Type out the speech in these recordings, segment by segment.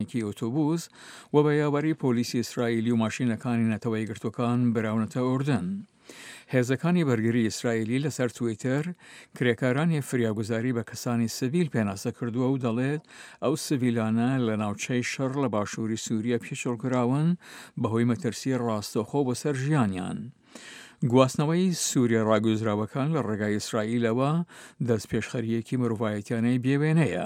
کی ئۆتۆبوس و بە یاوەری پۆلیسی ئیسرائیلی و ماشینەکانی نەتەوەی گرتوەکان براونەتە ئوردن. هێزەکانی بەرگری ئیسرائیلی لەسەر تویتر کرێکارانی فریاگوزاری بە کەسانی سڤیل پێناسە کردووە و دەڵێت ئەو سڤیلانە لە ناوچەی شەڕ لە باشووری سووریا پێشۆڵکراون بەهۆی مەترسی ڕاستەوخۆ بەسەر ژیانیان. گواستنەوەی سووریا ڕاگوزراوەکان لە ڕێگای ئیسرائیلەوە دەست پێشخەریەکی مرۆڤایەتیانەی بێوێنەیە.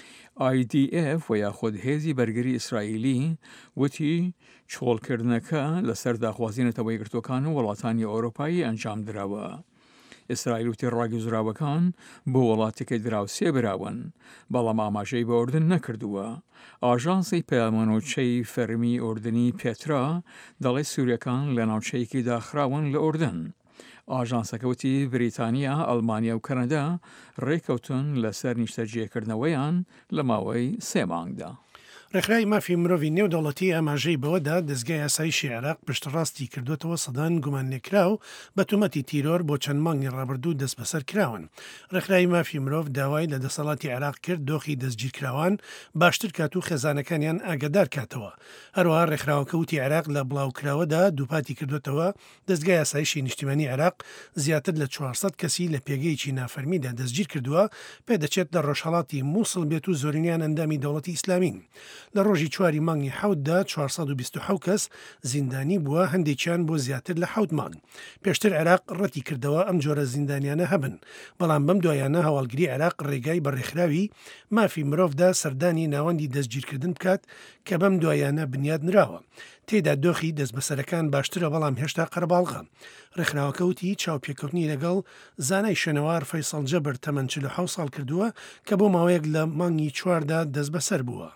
IDF و یاخود هێزی بەرگری ئیسرائیلی وتی چۆڵکردنەکە لەسەر داخوازی نەتەوەی گرتوەکان و وڵاتانی ئەوروپایی ئەنجام درراوە. ئیسرائیل وتی ڕاگوزراوەکان بۆ وڵاتێکی دراوسێ براون، بەڵام ئاماژەی بە ئوردن نەکردووە. ئاژانسی پەیامەنوچەی فەرمی ئوردنی پێترا دەڵێ سووریەکان لە ناوچەیەکی داخراون لە ئوردن. ئاژانسەکەوتی بریتانیا، ئەڵمانیا و کەنەدا ڕێکەوتن لەسەر نیشتەجێکردنەوەیان لە ماوەی 3 مانگدا. ڕێکخراوی مافی مرۆڤی نێودەوڵەتی ئاماژەی بەوەدا دەستگای یاسایشی عێراق پشتڕاستی کردوێتەوە سەدان گومانلێکراو بە تومەتی تیرۆر بۆ چەند مانگی ڕابردوو دەست بەسەر کراون. ڕێکخراوی مافی مرۆڤ داوای لە دەسەڵاتی عێراق کرد دۆخی دەستگیرکراوان باشتر کات و خێزانەکانیان ئاگادار کاتەوە. هەروەها ڕێکخراوەکە وتی عێراق لە بڵاوکراوەدا دووپاتی کردوێتەوە دەستگای یاسایشی نیشتیمانی عێراق زیاتر لە 400 کەسی لە پێگەیەکی نافەرمیدا دەستگیر کردووە، پێدەچێت لە ڕۆژهەڵاتی مووسڵ بێت و زۆرینیان ئەندامی دەوڵەتی ئیسلامین. لە ڕۆژی 4 مانگی حەوتدا 427 کەس زیندانی بووە، هەندێکیان بۆ زیاتر لە 7 مانگ. پێشتر عێراق ڕەتی کردەوە ئەم جۆرە زیندانیانە هەبن، بەڵام بەم دوایانە هەواڵگری عێراق ڕێگای بە ڕێکخراوی مافی مرۆڤدا سەردانی ناوەندی دەستگیرکردن بکات کە بەم دوایانە بنیاد نراوە. تێدا دۆخی دەست بەسەرەکان باشترە، بەڵام هێشتا قەرەباڵغە. ڕێکخراوەکە وتی چاوپێکەوتنی لەگەڵ زانای شوێنەوار فەیسەڵ جەبر تەمەن 47 ساڵ کردووە کە بۆ ماوەیەک لە مانگی 4دا دەست بەسەر بووە.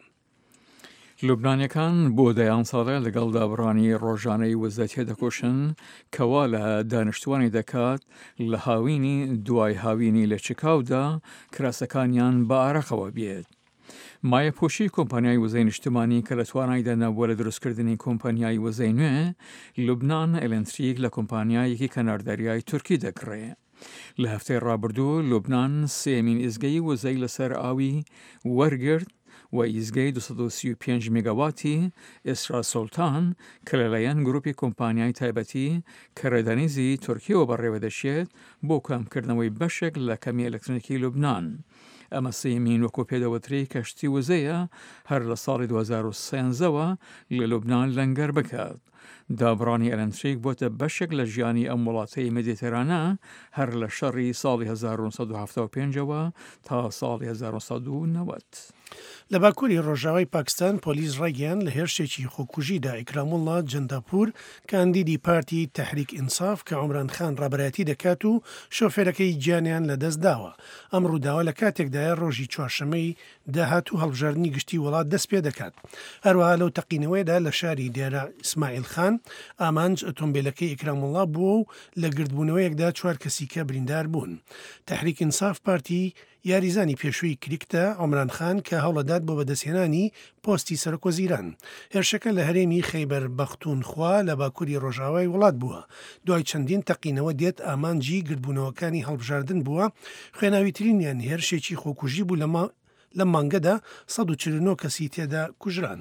لوبنانیەکان بۆ دەیان ساڵە لەگەڵ دابڕانی ڕۆژانەی وەزەتێ دەکۆشن کەوا لە دانیشتوانی دەکات لە هاوینی دوای هاوینی لە چیکاودا کراسەکانیان بە ئارەقەوە بێت. مایەپۆشی کۆمپانیای وزەی نیشتمانی کە لە توانایدا نەبووە لە دروستکردنی کۆمپانیای وزەی نوێ، لوبنان ئەلەنتریک لە کۆمپانیایەکی کەناردەریای تورکی دەکڕێ. لە هەفتەی ڕابردوو لوبنان سێمین ئیزگەی وزەی لەسەر ئاوی وەرگرت و ئیزگەی 235 میگاواتی ئێسرا سۆڵتان کە لەلایەن گروپی کۆمپانیای تایبەتی کە ڕێدەنیزی تورکیەوە بەڕێوە دەچێت بۆ کامکردنەوەی بەشێک لە کەمی ئەلکترۆنیکی لوبنان. ئەمە سێمین وەکو پێدەوتری کەشتی وزەیە هەر لە ساڵی 2013ەوە لە لوبنان لەنگەر بکات. دابڕانی ئەلەنتریک بۆتە بەشێک لە ژیانی ئەم وڵاتەی مدیتێرانە هەر لە شەڕی ساڵی 1975ەوە تا ساڵی 1990. لە باکووری ڕۆژاوای پاکستان پۆلیس ڕێگەیان لە هێرشێکی خۆکوژیدا ئیکراموڵڵا جەنداپور کاندیدی پارتی تەحریک ئینساف کە عومران خان ڕابەرایەتی دەکات و شۆفێرەکەی گیانیان لەدەست داوە. ئەم ڕووداوە لە کاتێکدایە ڕۆژی چوارشەمەی داهات و هەڵبژاردننی گشتی وڵات دەست پێ دەکات. هەروەها لەو تەقینەوەیدا لە شاری دیێرە ئیسماعیل خان ئامانج ئۆتۆمبیلەکەی ئیکراموڵڵا بووە و لە گردبوونەوەیەکدا 4 کەسی کە بریندار بوون. تەحریک ئینساف پارتی یاریزانی پێشووی کریکتە عومران خان کە هەوڵەدات بۆ بەدەستهێنانی پۆستی سەرۆکوەزیران. هێرشەکە لە هەرێمی خەیبەر بەختونخوا لە باکووری ڕۆژاوای وڵات بووە. دوای چەندین تەقینەوە دێت ئامانجی گردبوونەوەکانی هەڵبژاردن بووە. خوێناویترینیان هێرشێکی خۆکوژی بوو لە مانگەدا 149 کەسی تێدا کوژران.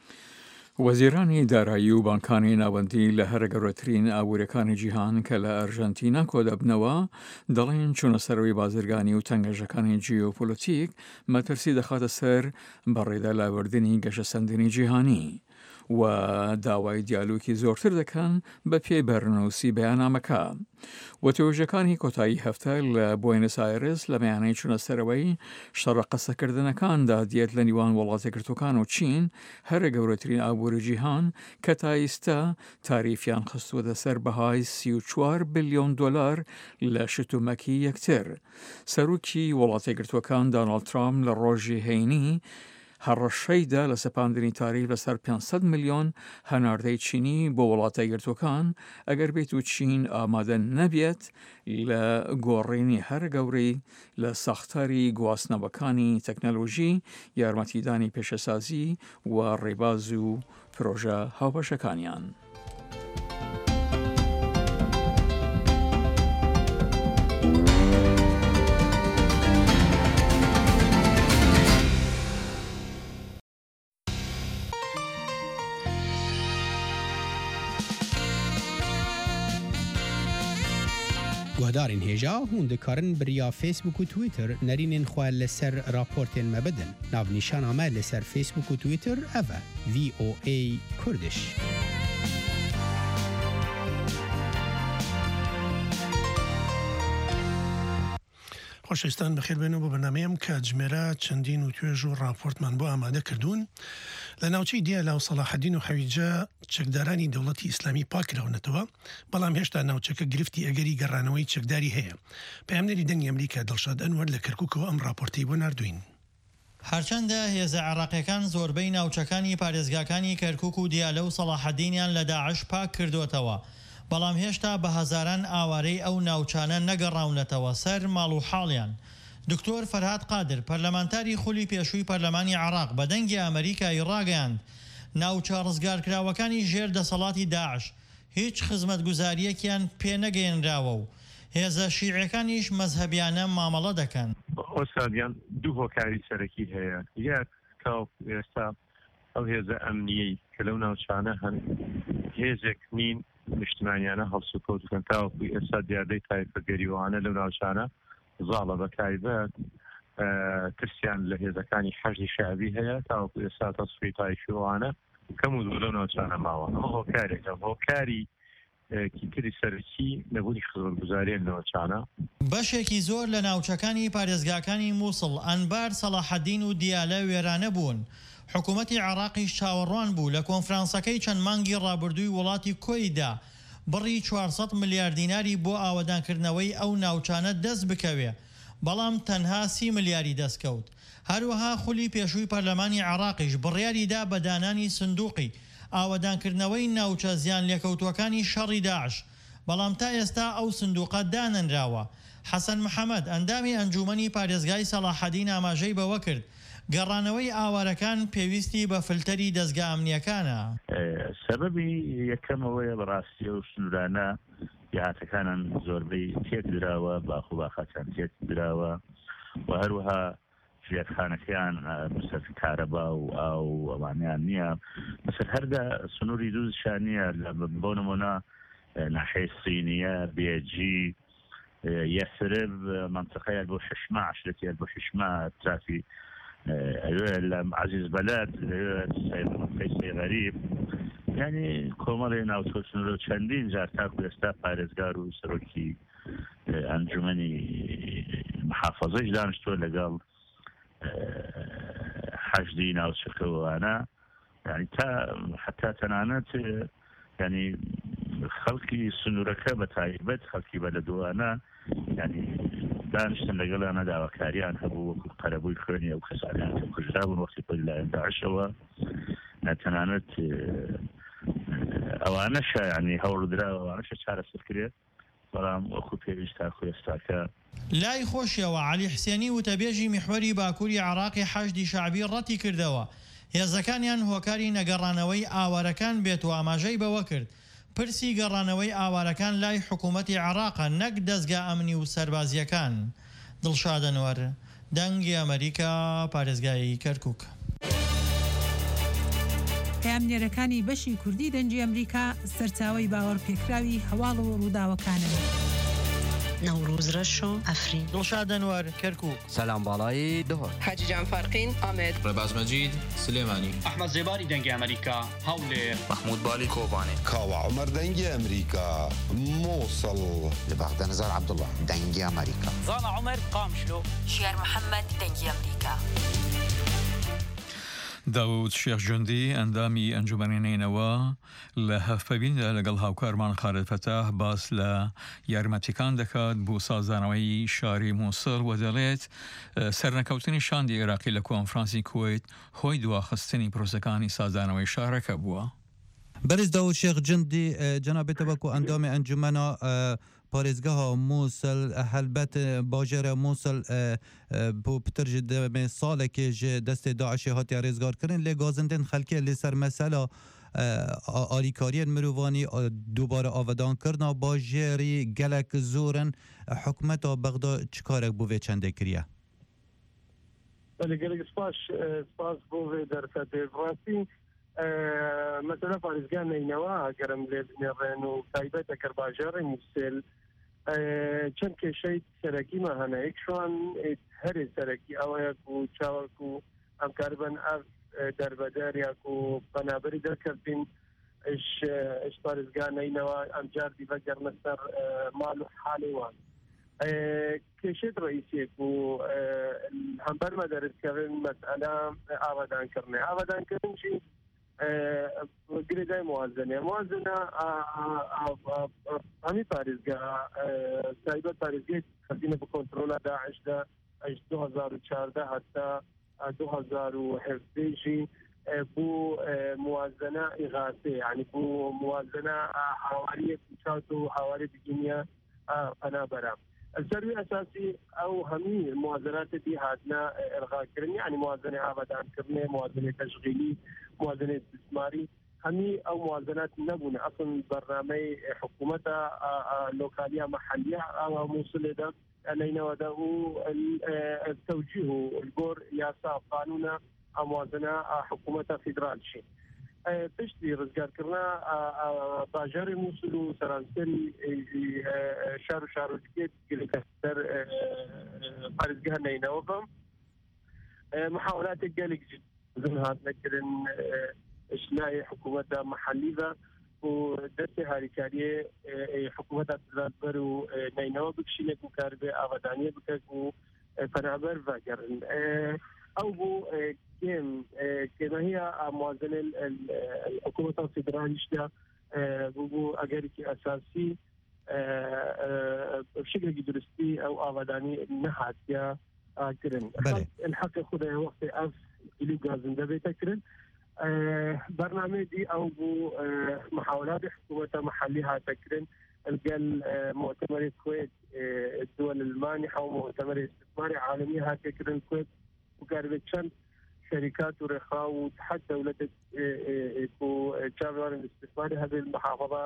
وەزیرانی دارایی و بانکانی ناوەندی لە هەرە گەورەترین ئابوووریەکانی جیهان کە لە ئەرژەنتینا کۆدەبنەوە دەڵێن چوونەسەرەوەی بازرگانی و تەنگەژەکانی جیۆپۆلیتیک مەترسی دەخاتە سەر بەڕێدا لاوردنی گەشە سەندنی جیهانی و داوای دیالۆکی زۆرتر دەکەن بە پێی بەرنووسی بەیاننامەکە. وەتۆژەکانی کۆتایی هەفتە لە بۆینس ئایرس لە بەیانەی چوونەسەرەوەی شەڕە قەسەکردنەکاندا دێت لە نیوان وڵاتێکگرتوەکان و چین هەرە گەورەترین ئابووری جیهان کە تا ئێستا تاریفیان خستووەتە سەر بەهای 34 بلیۆن دۆلار لە شتومەکی یەکتر. سەرۆکی وڵاتێکگرتوەکان دۆناڵد ترامپ لە ڕۆژی هەینی هەڕەشەیدا لە سەپاندنی تاریف لەسەر 500 میلیۆن هەناردەی چینی بۆ وڵاتە گرتوەکان ئەگەر بێت و چین ئامادە نەبێت لە گۆڕینی هەر گەورەی لە ساختاری گواستنەوەکانی تەکنەلۆژی، یارمەتیدانی پێشەسازی و ڕێباز و پرۆژە هاوبەشەکانیان. گهدارین هیجا هون دکارن بریا فیسبوک و تویتر نرینین خواه لسر راپورتین مبدن ناو نیشان آمه لسر فیسبوک و تویتر اوه VOA کردش خۆشەویستان بەخێر بێنەوە بۆ بەرنامەیەم کە جمێرە چەندین و توێژ و راپۆرتمان بۆ ئامادە کردوون لە ناوچەی دیالە و سەلاحەدین و حەویجە چەکدارانی دەوڵەتی ئیسلامی پاکراونەتەوە بەڵام هێشتا ناوچەکە گرفتی ئەگەری گەڕانەوەی چەکداری هەیە پەیامنەری دەنگی ئەمریکا دڵشاد ئەنوەر لە کەرکووکەوە ئەم راپۆرتەی بۆ ناردوین هەرچەندە هێزە عێراقیەکان زۆربەی ناوچەکانی پارێزگاکانی کەرکووک و دیالە و سەلاحەدینیان لە داعش پاک کردوتەوە بەڵام هێشتا بە هەزاران ئاوارەی ئەو ناوچانە نەگەڕاونەتەوە سەر ماڵ و حاڵیان دکتۆر فەرهاد قادر پەرلەمانتاری خولی پێشووی پەرلەمانی عێراق بە دەنگی ئەمریکای ڕاگەیاند ناوچە ڕزگارکراوەکانی ژێر دەسەڵاتی داعش هیچ خزمەتگوزاریەکیان پێ نەگەیەنراوە و هێزە شیعەکانیش مەزهەبیانە مامەڵە دەکەن ئۆستادیان دوو هۆکاری سەرەکی هەیە یەک کاو ئێستا ئەو هێزە ئەمنیەی کە لەو ناوچانە هەن هێزێک نین نیشتمانیانە هەڵسوکەوتکەن تاوەکوی ئێستا دیاردەی تایفەگەریوانە لەو ناوچانە زاڵە بەکایبەت ترسیان لە هێزەکانی حەشدی شعبی هەیە تاوەکو ئێستا تەسفی تایفیوانە کەم و زۆر لەو ناوچانە ماوە ئەمە هۆکارێکە هۆکاری کیتری سەرکی نەبوونی خزمەتگوزاریە ناوچانە بەشێکی زۆر لە ناوچەکانی پارێزگاکانی مووسڵ ئەنبار سەلاحەدین و دیالە وێرانە بوون حکوومەتی عێراقیش چاوەڕوان بوو لە کۆنفرانسەکەی چەند مانگی ڕابردووی وڵاتی کۆیدا بڕی 400 ملیار دیناری بۆ ئاوەدانکردنەوەی ئەو ناوچانە دەست بکەوێ بەڵام تەنها 30 ملیاری دەستکەوت هەروەها خولی پێشووی پەرلەمانی عێراقیش بڕیاریدا بە دانانی سندوقی ئاوەدانکردنەوەی ناوچە زیان لێکەوتوەکانی شەڕی داعش بەڵام تا ئێستا ئەو سندوقە دانەنراوە حەسەن محەممەد ئەندامی ئەنجومەنی پارێزگای سەلاحەدین ئاماژەی بەوە کرد گەڕانەوەی ئاوارەکان پێویستی بە فلتەری دەستگا ئەمنیەکانە سەبەبی یەکەمەوەیە بەڕاستی و سنوورانە یاهاتەکانان زۆربەی تێک دراوە باخ و باخەکان تێک دراوە و هەروەها ژێرخانەکەیان بەسەر کارەبا و ئاو ئەوانیان نییە بەسەر هەردا سنووری دووشان نییە بۆ نمونە ناحەی سینیە بێجی یەسرب منطقەیە بۆ ششمە عشرەتیە بۆ ششمە ترافی لە عزیز بەلات فەیسەی غەریب یعنی کۆمەڵی ناوچە سنوورە چەندین جار تاکو ئێستا پارێزگار و سەرۆکی ئەنجومەنی محافەزەیش دانیشتووە لەگەڵ حەشدی ناوچەکەوانە ینی تا حتا تەنانەت ینی خەڵکی سنوورەکە بە تایبەت خەڵکی بەلەدوانە ینی دانیشتن لەگەڵانە داواکاریان هەبوو وەکو قەرەبووی خوێنی ئەو کەسانیان کە کوژرا بوون وەختی پەیلایەن داعشەوە تەنانەت ئەوانەشە ینی هەوڵدراوە ئەوانەشە چارەسەرکرێت بەڵام وەکو پێویست تاکو ئێستاکە لای خۆشیەوە عەلی حسێنی وتەبێژی میحوەری باکووری عێراقی حەشدی شعبی ڕەتی کردەوە هێزەکانیان هۆکاری نەگەڕانەوەی ئاوارەکان بێت و ئاماژەی بەوە کرد پرسی گەڕانەوەی ئاوارەکان لای حکوومەتی عێراقە نەک دەستگا ئەمنی و سەربازیەکان دڵشاد ئەنوەر دەنگی ئەمریکا پارێزگای کەرکووک پەیامنێرەکانی بەشی کوردی دەنگی ئەمریکا سەرچاوەی باوەڕ پێکراوی هەواڵ و ڕووداوەکانن نوروز رشو افرین دڵشاد ئەنوەر کەرکووک سلام باڵایی دهۆر حاجی جان فارقین ئامێد ڕێباز مەجید سلێمانی ئەحمەد زێباری دەنگی ئەمریکا هەولێر محمود بالی کۆبانێ کاوە عومەر دەنگی ئەمریکا مووسڵ لە بەغدە نەزار عەبدوڵڵا دەنگی ئەمریکا زانا عومەر قامشلۆ شێر محەممەد دەنگی ئەمریکا داود شێخ جوندی ئەندامی ئەنجومەنینەوە لە هەفبیندا لەگەڵ هاوکارمان خالد فەتاح باس لە یارمەتیەکان دەکات بۆ سازانەوەی شاری مووسڵ و دەڵێت سەرنەکەوتنی شاندی عێراقی لە کۆنفرانسی کوێیت هۆی دواخستنی پرۆسەکانی سازانەوەی شارەکە بووە. بەرز داود شێخ جوندی جەنابێتە وەکو ئەندامی ئەنجومەنە پارێزگەها مووسڵ هەلبەت باژێرە مووسڵ بۆ پتر ji demê salekê ji destê Daişê hatiye rêzgarkirin lê gazindên xelkê lê ser mesela alîkariyên mirovanî dubare avedankirina bajêrî gelek zor in hikûmeta Bexda çi karek bû vê çendê kiriye? gelek spas bû vê derfetê rastî mesela parêzgeha neynewa gerem lê binêrên û taybet eker bajarê Mûsil چەند کێشەی سەرەکیمە هەنە یەکشوان هەرێ سەرەکی ئەوەیەک و چاوەک و ئەم کاربن ئەف دەربەدەریاک و بەنابەری دەرکردین ئش پارێزگانەینەوە ئەمجار دیڤە گەرمە سەر ماڵ و حاڵی وان کێشێت ڕئیسێک و هەمبەرمە دەرزکردن مەسئلە ئاوادانکردنی گرێدای موازنە هەمی پارێزگا تایبەت پارێزگای خەزینە بە کۆنترۆلا داعشدا 2014 هەتا 2017 بۆ موازنە ئیغاثێ یعنی بۆ موازنە هاواریە کوچات و هاواری بگینیە پەنابەرە السروي أساسي أو همي موازنات دي هاتنا إلغاء كرني يعني موازنة عبادان كرني موازنة تشغيلي موازنة استثماري همي أو موازنات نبون أصلا برنامج حكومتها لوكالية محلية أو موصلة ده علينا وداو التوجيه الجور ياسا قانونا موازنة حكومتها فيدرال شيء پشتی ڕزگارکردنا باژاری مووسڵ و سەرانسەری شار و شارۆچکێت گرێکەسەر پارێزگا نینەوە بم محاولاتێک گەلێک جددن هاتنەکردن شلای حکوومەتە محەلیدا و دەستی هاریکاریە حکوومەتە ترانسبەر و نینەوە بکشینێک و کاربێ ئاوادانیە بکەک و پەنابەر ڤاگەڕن أو بو كما هي موازنة الحكومة الفيدرالية بو أجريكي أساسي بشكل درستي أو أبداني نهاتيا كرن الحق خدها وقت أف إلي جازم دبيتا كرن برنامجي أو بو محاولات حكومة محلية تكرن الجل مؤتمر الكويت الدول المانحة ومؤتمر استثماري عالمي هاكي كرن الكويت وقاربتشان شركات ورخاء وتحت دولة وشابران الاستثماري هذه المحافظة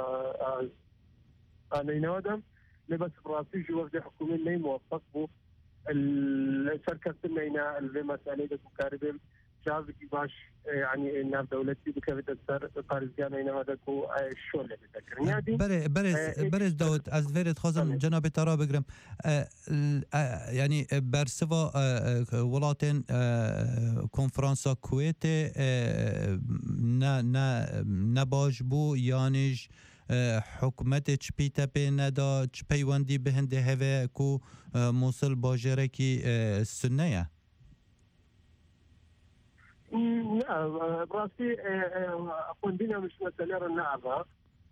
نينودم لبس براسي جو وفد حكومي لي موفق بو الشركة نينا المسألة دي مقاربين شافكي باش يعني الناف دولتي بكافة السر قارزيان نينا ودكو الشولة بتذكرني هذه برز داود از فيرت خازم جناب ترى بقرم يعني برسوا ولاتن كونفرانسا كويت نباش بو يانج حکومت چپیتا پی ندا چپیوندی بهنده هوا کو موصل باجره کی سنه لا براسي قندنا مش مسألة النعبة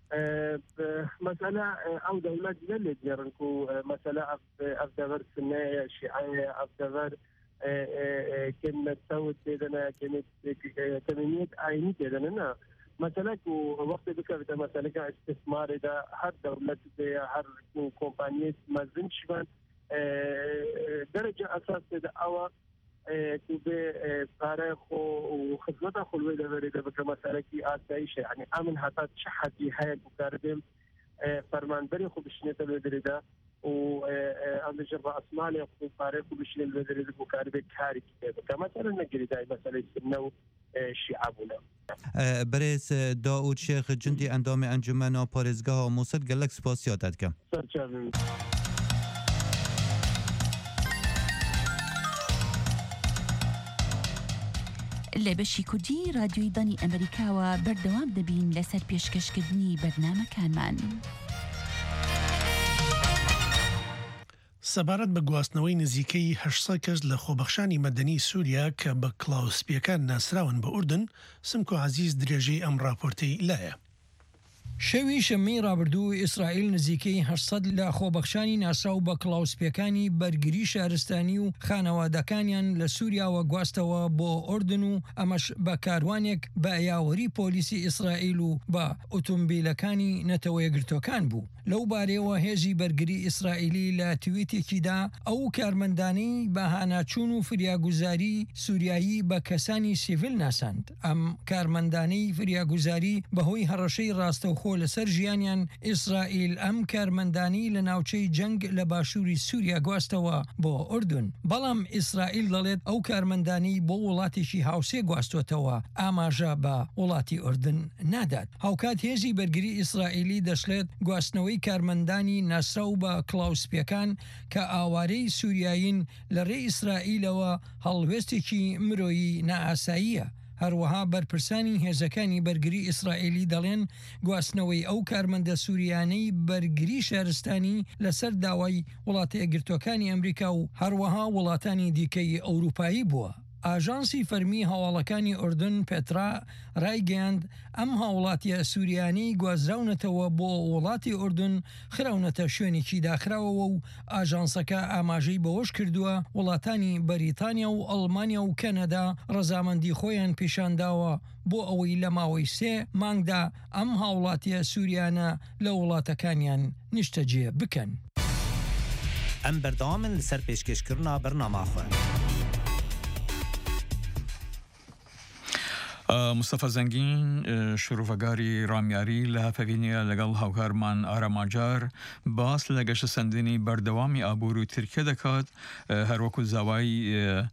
مسألة أو دولات جلد يرنكو مسألة أفدار السنة شيعية أفدار كلمة سوت كذا كلمة تمنية عيني كذا مثلا وقت بكرة مثلا استثمار إذا هر دولة هر كومبانيات ما زنشبان درجة أساس إذا أو كوبي تاريخ وخدمات خلوة دبريدة بكمثلا كي آسايش يعني أمن حتى شحتي هاي المكاردم فرمان بري خو بشنة الودريدة وأمن جرب أسمالي خو تاريخ بشنة الودريدة بكاردم كاري كمثلا نجري داي مثلا سنو شعبنا برز داود شیخ جندی اندام انجمن پارێزگاه مووسڵ gelek spasiya te dikim. لە بەشی کوردی رادیۆی دانی ئەمریکاوە بەردەوام دەبین لەسەر پێشکەشکردنی بەرنامەکانمان. سەبارەت بە گواستنەوەی نزیکەی 800 کەس لە خۆبەخشانی مەدەنی سووریا کە بە کلااوسپیەکان ناسراون بە ئوردن سمکۆ عزیز درێژەی ئەم راپۆرتەی لایە. شەوی شەمەی ڕابردوو ئیسرائیل نزیکەی 800 لە خۆبەخشانی ناسراو بە کلااوسپیەکانی بەرگری شارستانی و خانەوادەکانیان لە سووریاوە گواستەوە بۆ ئوردن و ئەمەش بە کاروانێک بە یاوەری پۆلیسی ئیسرائیل و بە ئۆتۆمبیلەکانی نەتەوە یەکگرتوەکان بوو. لەو بارەیەوە هێزی بەرگری ئیسرائیلی لە تویتێکیدا ئەو کارمەندانەی بە هاناچوون و فریاگوزاری سووریایی بە کەسانی سیڤیل ناساند. ئەم کارمەندانەی فریاگوزاری بەهۆی هەڕەشەی ڕاستەوە دەوخۆ لەسەر ژیانیان ئیسرائیل ئەم کارمەندانی لە ناوچەی جەنگ لە باشووری سووریا گواستەوە بۆ ئوردون. بەڵام ئیسرائیل دەڵێت ئەو کارمەندانی بۆ وڵاتێکی هاوسێ گواستوتەوە ئاماژە بە وڵاتی ئوردن نادات. هاوکات هێزی بەرگری ئیسرائیلی دەشڵێت گواستنەوەی کارمەندانی ناسراو بە کلااوسپیەکان کە ئاوارەی سووریایین لە ڕێی ئیسرائیلەوە هەڵوێستێکی مرۆیی نائاساییە. هەروەها بەرپرسانی هێزەکانی بەرگری ئیسرائیلی دەڵێن گواستنەوەی ئەو کارمەندە سووریانەی بەرگری شارستانی لەسەر داوای وڵاتە یەکگرتوەکانی ئەمریکا و هەروەها وڵاتانی دیکەی ئەوروپایی بووە. ئاژانسی فەرمی هەواڵەکانی ئوردن پێترا ڕایگەیاند ئەم هاوڵاتیە سووریانی گوازراونەتەوە بۆ وڵاتی ئوردن خراونەتە شوێنێکی داخراوەوە و ئاژانسەکە ئاماژەی بەوەش کردووە وڵاتانی بەریتانیا و ئەڵمانیا و کەنەدا ڕەزامەندی خۆیان پیشانداوە بۆ ئەوەی لە ماوەی 3 مانگدا ئەم هاوڵاتیە سووریانە لە وڵاتەکانیان نیشتەجێ بکەن. ئەم بەردەوامن لەسەر پێشکەشکردنا بەرنامەخۆ. مستەفە زەنگین شرۆڤەگاری ڕامیاری لە هەفەوینە لەگەڵ هاوکارمان ئاراماجار باس لە گەشە سەندنی بەردەوامی ئابوور و ترکیە دەکات هەروەکو زاوای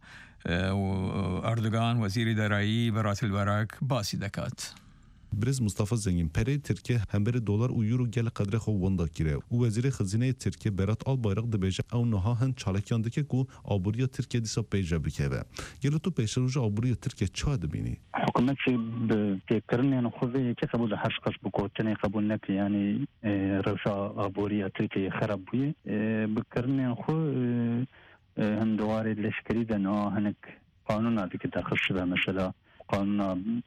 ئەردوگان وەزیری دارایی بەراتیل بەراک باسی دەکات. برز مصطفى زنگین پره ترکیه همبر دلار و یورو گل قدر خو وندا کیره و وزیر خزینه ترکیه برات آل بایرق دبیجه او نها هن چالکیان دکه کو آبوریا ترکیه دیسا پیجه بکه گلو تو پیشه روژه آبوریا ترکیه چه دبینی؟ حکومت بتکرن یعنی خوبه که قبول هرش قص بکوتنی قبول نکی یعنی روشا آبوریا ترکیه خراب بویه بکرن یعنی خو هم دواره لشکری دنا هنک قانون هذه که داخل شده مثلا قانون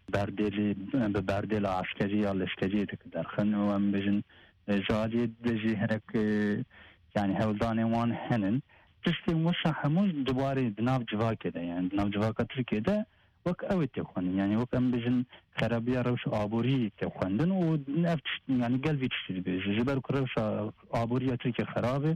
بردل عسكري یا لشکری داخل و هم بجن جالي دجي هناك يعني هولداني وان هنن تشتي وشا هموش دواري دناف جواكي ده يعني دناف جواكا تركي ده وك اوي تخوان يعني وك ام بجن خرابية روش آبوري تخواندن و يعني قلبي تشتري بيجي جبال كروش آبوري تركي خرابه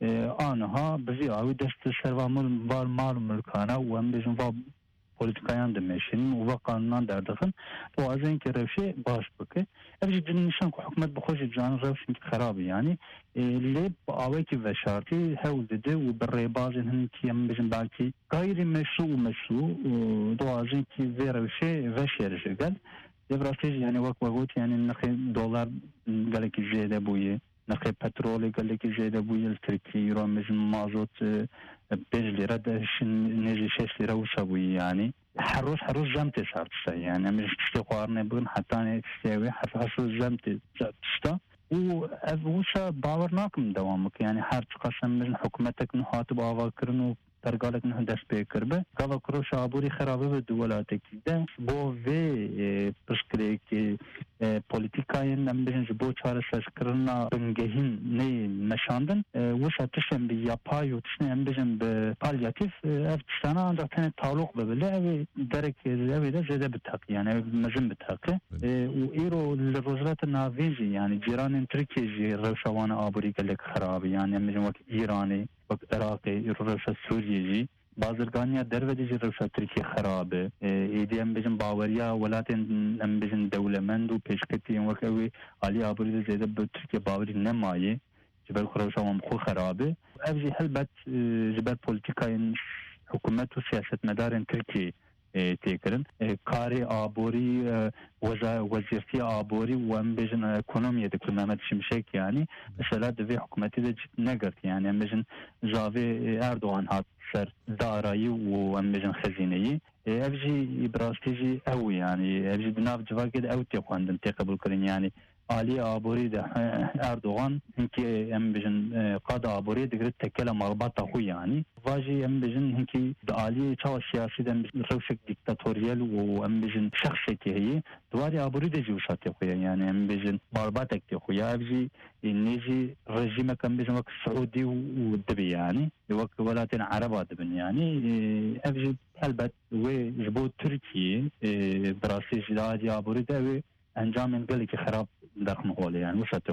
آنها بزي اوي دست سروا مال ملکانه و هم بجن politikayان دمشین و قانونان دردخن و از این که روشه باش بکه افجی دنیشان که حکومت بخوش جان روشن که خرابه یعنی لیب آوه که وشارتی هول دده و برای بازن هن که هم بجن باکی غیر مشروع دو از این که وی روشه وشیرشه گل دبراسیج یعنی وقت یعنی نخی دولار گله که زیده بویه نخی پترول گله که زیده بویه ترکی رو مجن مازوت 5 ليرة داش نجي 6 ليرة وشابوي يعني حروش جمت شارتشتا يعني مش تشتي قارنة بقن حتى أنا تشتيوي حروش جمت شارتشتا ووشا باور ناكم دوامك يعني حرش قسم من حكومتك نحاتب آواكرن ترقالك نه دست بکر به کاوا کروش آبوری خرابه به دولت کیده با وی پشکری که پولیتیکای نمیدونم جو چهار سرکرنا بنگهین نه نشاندن وش اتشم به یاپای و تشنه نمیدونم به پالیاتیف افتشتانه آنجا تنه تعلق ببله اوی درک اوی ده زده بتاقی یعنی مزن بتاقی و ایرو لروزات ناویزی یعنی جیران ترکیه جی روشوان آبوری کلک خرابه یعنی نمیدونم وقت ایرانی وقت عراقی روشا سوریه بازرگانیا دروازه روشا ترکیه خرابه ایدی ام بجن باوریا ولات ام بجن دولمند و پیشکتی ام وقت اوی علی آبوری زیده به ترکیه باوری نمایه جبل روشا هم خو خرابه افجی هلبت جبل پولیتیکای حکومت و سیاست مدار ترکیه تکرن کاری آبوری وزارتی آبوری و ام بجن اکونومی دکتر محمد شمشک یعنی مثلا دوی حکومتی ده نگرد یعنی ام بجن جاوی اردوغان هات سر دارایی و ام بجن خزینه‌ای افجی براستیجی او یعنی افجی دناف جواگد او تقواندن تقبل کرن یعنی علی آبوری ده اردوغان هنکی ام بجن قاد آبوری دقیقه تکل مرباط خو یعنی واجی ام بجن هنکی علی چاو سیاسی ده روشک دیکتاتوریال و ام بجن شخصی که هی دواری آبوری ده جوشاتی خویا یعنی ام بجن مرباط اکتی خویا افجی نیجی رژیم کم بجن وقت سعودی و دبی یعنی وقت ولاتین عربات دبن یعنی افجی البته و جبو ترکیه براسیج دادی آبوری ده انجام انقلی که خراب داخل مقاله يعني وش هتقول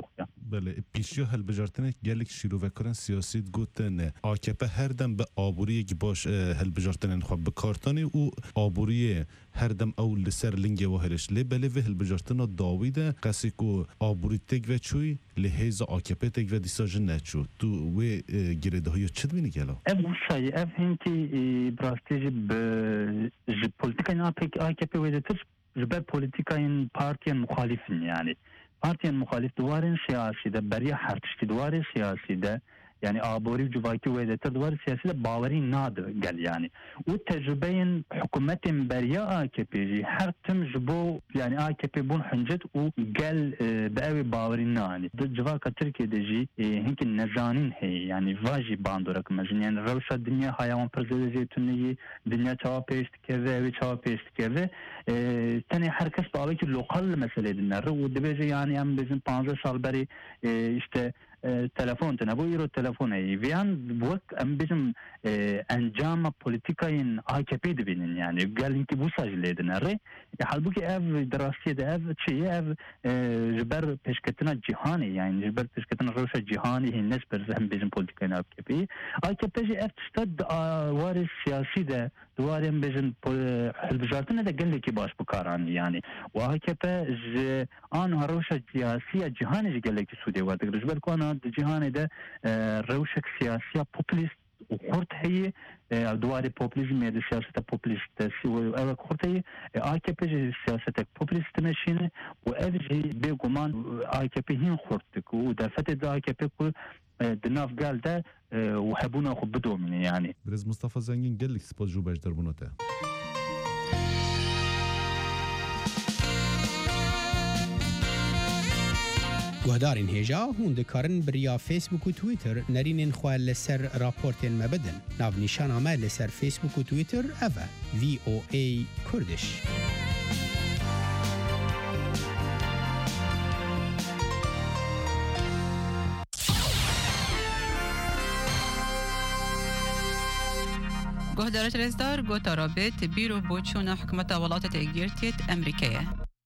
بله پیشیا هەلبژارتنێک gelek şîrovekaran siyasî gotin AKP her dem bi aboriyek baş هەلبژارتنên xwe bikartanê û aboriyê her dem ew li ser lingê we hêrîş lê belê vê hilbijartina dawî de qesî ku aborî têk ve çûyî li hêza AKP têk ve dîsa jî neçû tu wê girêdahiya çi dibînî gela ev wisa ye ev hinkî bi rastî jî ji polîtikayên AKP wê de tir ji ber polîtikayên partiyên muxalîfin yani partiyên muxalîf diwarên siyasî de beriya her tiştî diwarê siyasî de yani aborî civakî wê de tir diwarê siyasî de bawerî nadi gel yani û tecrübeyên hikûmetên beriya AKP jî her tim ji bo yani AKP bûn hincet û gel bi ew bawerî nani di civaka Tirkiyeyê jî hinkî nezanîn heye yani va jî bandorek mezin yani rewşa dinya hayawan pir zêde zêtuniyî dinya çawa pêş dikeve ew çawa pêş dikeve tenê herkes bi awekî lokal meselê dinere û dibêje yani em bêjin 15 sal berî işte telefon tane bu îro telefonê viyan wek em bêjim encama polîtikayên AKP dibînin yani gelinkî wisa jî lê dinere halbuki ev di rastiyê de ev çi ye ev ji ber pêşketina cîhanê yani ji ber pêşketina rewşa cîhanê hîn ne ji ber em bêjin polîtikayên AKP'yê AKP jî ev tişta warê siyasî de duwarê em bêjin hilbijartinê de gelekî baş bikaranî yani û AKP ji aniha rewşa siyasî ya cîhanê jî gelekî sûdê werdigir ji ber ku di cîhanê de rewşek siyasiya populîst û xurt heye duwarê populîzmê de siyaseta populîst ew xurt heye AKP jî siyasetek populîst dimeşîne û ev jî bêguman AKP hîn xurt dik û derfetê de AKP ku di nav gel de û hebûna xwe bidomîne yani Birêz Mustafa Zengîn gelek spas ji beşdarbûna te گوهدارین هێژا هون دikarin biriya Facebook û Twitter nerînên xwe li ser raportên me bidin. Navnîşana me li ser Facebook û Twitter ev e VOA Kurdiş. گهدارت رزدار گوتا رابط بیرو بوچونا حکومت ولاتت اگیرتیت امریکیه.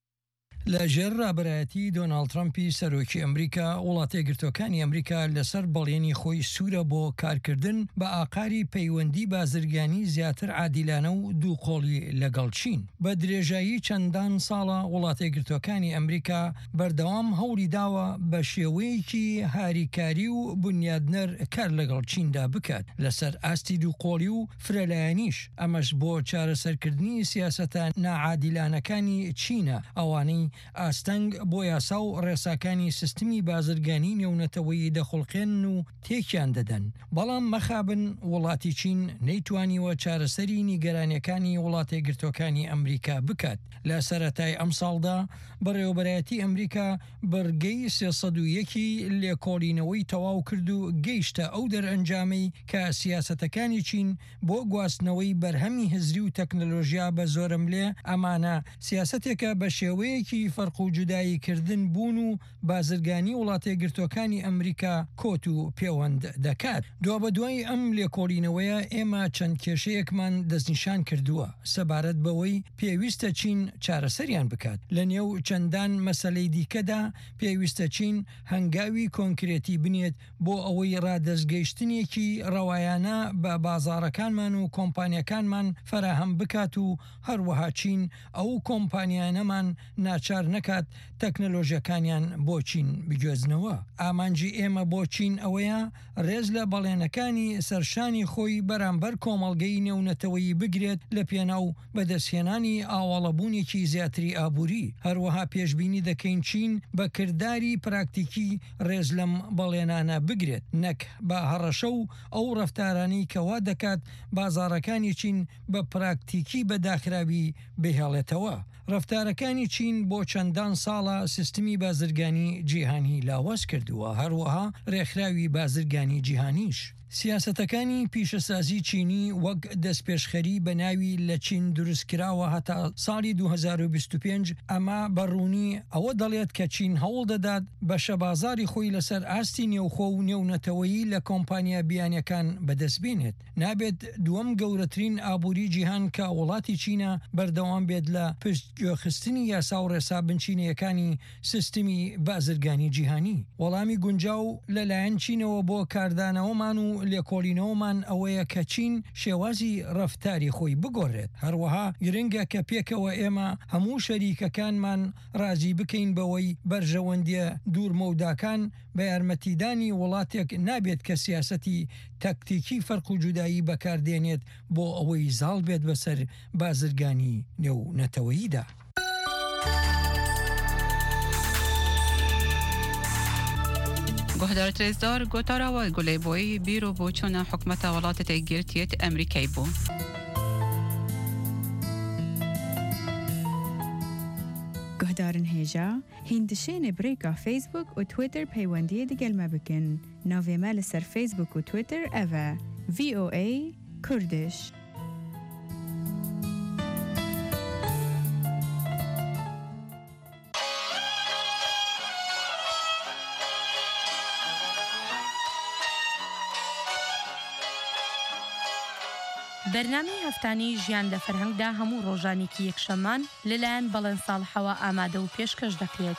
لە ژێر ڕابەرایەتی دۆناڵد ترامپی سەرۆکی ئەمریکا وڵاتە یەکگرتوەکانی ئەمریکا لەسەر بەڵێنی خۆی سوورە بۆ کارکردن بە ئاقاری پەیوەندی بازرگانی زیاتر عادیلانە و دووقۆڵی لەگەڵ چین بە درێژایی چەندان ساڵە وڵاتە یەکگرتوەکانی ئەمریکا بەردەوام هەوڵی داوە بە شێوەیەکی هاریکاری و بنیادنەر کار لەگەڵ چیندا بکات لەسەر ئاستی دووقۆڵی و فرەلایەنیش ئەمەش بۆ چارەسەرکردنی سیاسەتە ناعادیلانەکانی چینە ئەوانەی ئاستەنگ بۆ یاسا و ڕێساکانی سیستمی بازرگانی نێونەتەوەی دەخڵقێن و تێکیان دەدەن بەڵام مەخابن وڵاتی چین نەیتوانیوە چارەسەری نیگەرانیەکانی وڵاتە یەکگرتوەکانی ئەمریکا بکات لە سەرەتای ئەم ساڵدا بەڕێوەبەرایەتی ئەمریکا بەرگەی 301 لێکۆڵینەوەی تەواو کرد و گەیشتە ئەو دەرئەنجامەی کە سیاسەتەکانی چین بۆ گواستنەوەی بەرهەمی هزری و تەکنەلۆژیا بە زۆرم لێ ئەمانە سیاسەتێکە بە شێوەیەکی فەرق و جوداییکردن بوون و بازرگانی وڵاتە یەکگرتوەکانی ئەمریکا کۆت و پەیوەند دەکات دوا بە دوای ئەم لێکۆڵینەوەیە ئێمە چەند کێشەیەکمان دەستنیشان کردووە سەبارەت بەوەی پێویستە چین چارەسەریان بکات لە نێو چەندان مەسەلەی دیکەدا پێویستە چین هەنگاوی کۆنکرێتی بنێت بۆ ئەوەی ڕادەستگەیشتنێکی ڕەوایانە بە بازاڕەکانمان و کۆمپانیەکانمان فەراهەم بکات و هەروەها چین ئەو کۆمپانیانەمان ناچار نەکات تەکنەلۆژیەکانیان بۆ چین بگوێزنەوە ئامانجی ئێمە بۆ چین ئەوەیە ڕێز لە بەڵێنەکانی سەرشانی خۆی بەرامبەر کۆمەڵگەی نێونەتەوەی بگرێت لە پێناو بەدەستهێنانی ئاوەڵەبوونێکی زیاتری ئابووری هەروەها پێشبینی دەکەین چین بە کردداری پراکتیکی ڕێز لەم بەڵێنانە بگرێت نەک بە هەڕەشە و ئەو ڕەفتارانی کەوا دەکات بازاڕەکانی چین بە پراکتیکی بەداخراوی بهێڵێتەوە ڕەفتارەکانی چین بۆ چەندان ساڵە سیستمی بازرگانی جیهانی لاواز کردووە هەروەها ڕێکخراوی بازرگانی جیهانیش سیاسەتەکانی پیشەسازی چینی وەک دەستپێشخەری بە ناوی لە چین دروستکراوە هەتا ساڵی 2025 ئەمە بەڕوونی ئەوە دەڵێت کە چین هەوڵ دەدات بە شەبازاری خۆی لەسەر ئاستی نێوخۆ و نێونەتەوەیی لە کۆمپانیا بیانیەکان بەدەستبێنێت. نابێت دووەم گەورەترین ئابووری جیهان کە وڵاتی چینە بەردەوام بێت لە پشتگوێخستنی یاسا و ڕێسا بنچینەکانی سیستمی بازرگانی جیهانی. وەڵامی گونجاو لەلایەن چینەوە بۆ کاردانەوەمان و لێکۆڵینەوەمان ئەوەیە کە چین شێوازی ڕەفتاری خۆی بگۆڕێت. هەروەها گرنگە کە پێکەوە ئێمە هەموو شەریکەکانمان رازی بکەین بەوەی بەرژەوەندیە دوورمەوداکان بە یارمەتیدانی وڵاتێک نابێت کە سیاسەتی تەکتیکی فەرق و جودایی بەکاردێنێت بۆ ئەوەی زاڵ بێت بەسەر بازرگانی نێونەتەوەییدا. گۆهدار ترێزدار گۆتاراوە گولەیبۆی بیرۆ بۆ چۆنە حکومەتە وڵاتە گرتیێت ئەمریکای بوو. گۆهدارن هێژا هیندشێنێ برێکا فیسبوک و تویتر پەیوەندیە دەگەلمە بکەن. ناوێمە لەسەر فیسبوک و تویتر ئەڤە VOA کوردش. بەرنامەی هەفتانی ژیان لە فەرهەنگدا هەموو ڕۆژانێکی یەکشەمان لەلایەن بەڵێن ساڵحەوە ئامادە و پێشکەش دەکرێت.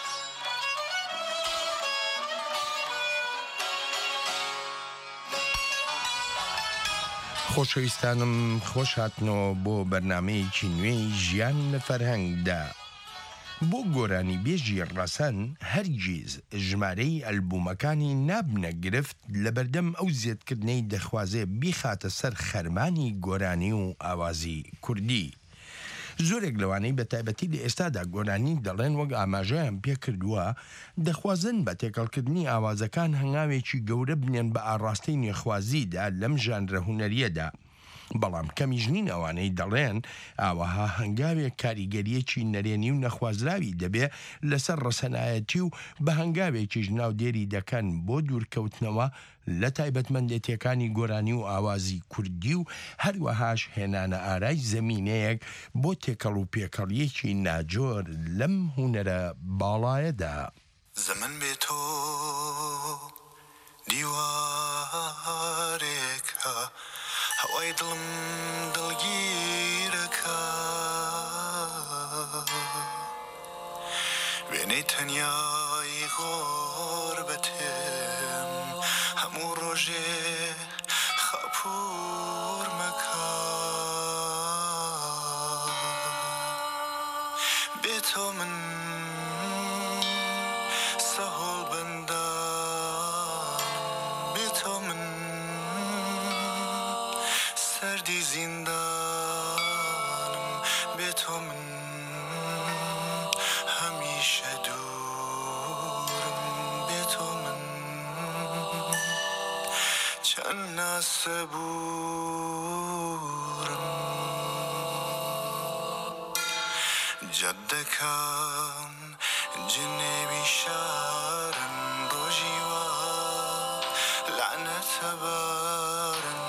خۆشەویستانم خۆش هاتنەوە بۆ بەرنامەیەکی نوێی ژیان لە فەرهەنگدا. بۆ گۆرانی بێژی ڕەسەن هەرگیز ژمارەی ئەلبومەکانی نابنە گرفت لە بەردەم ئەو زێدکردنەی دەخوازێ بیخاتە سەر خەرمانی گۆرانی و ئاوازی کوردی. زۆرێک لەوانەی بە تایبەتی لە ئێستادا گۆرانی دەڵێن وەک ئاماژەیان پێکردووە دەخوازن بە تێکەڵکردنی ئاوازەکان هەنگاوێکی گەورە بنێن بە ئاڕاستەی نێخوازیدا لەم ژانرە هونەریەدا. بەڵام کەمیش نین ئەوانەی دەڵێن ئاوەها هەنگاوێک کاریگەریەکی نەرێنی و نەخوازراوی دەبێ لەسەر ڕەسەنایەتی و بە هەنگاوێکیش ناودێری دەکەن بۆ دوورکەوتنەوە لە تایبەتمەندێتیەکانی گۆرانی و ئاوازی کوردی و هەروەهاش هێنانە ئارای زەمینەیەک بۆ تێکەڵ و پێکەڵیەکی ناجۆر لەم هونەرە باڵایەدا. زەمن بێ تۆ دیوارێکە هەوای دڵم دڵگیرەکە وێنەی تەنیایی غۆربەتێم هەموو ڕۆژێ خەپوور مەکە بێ تۆ من سەهۆڵ بەندانم بێ تۆ من سەردی زیندانم بێ تۆ من هەمیشە دوورم بێ تۆ من چەند ناسەبورم جەدەکان جنێوی شارن ڕۆژی وا لعنەتە بارن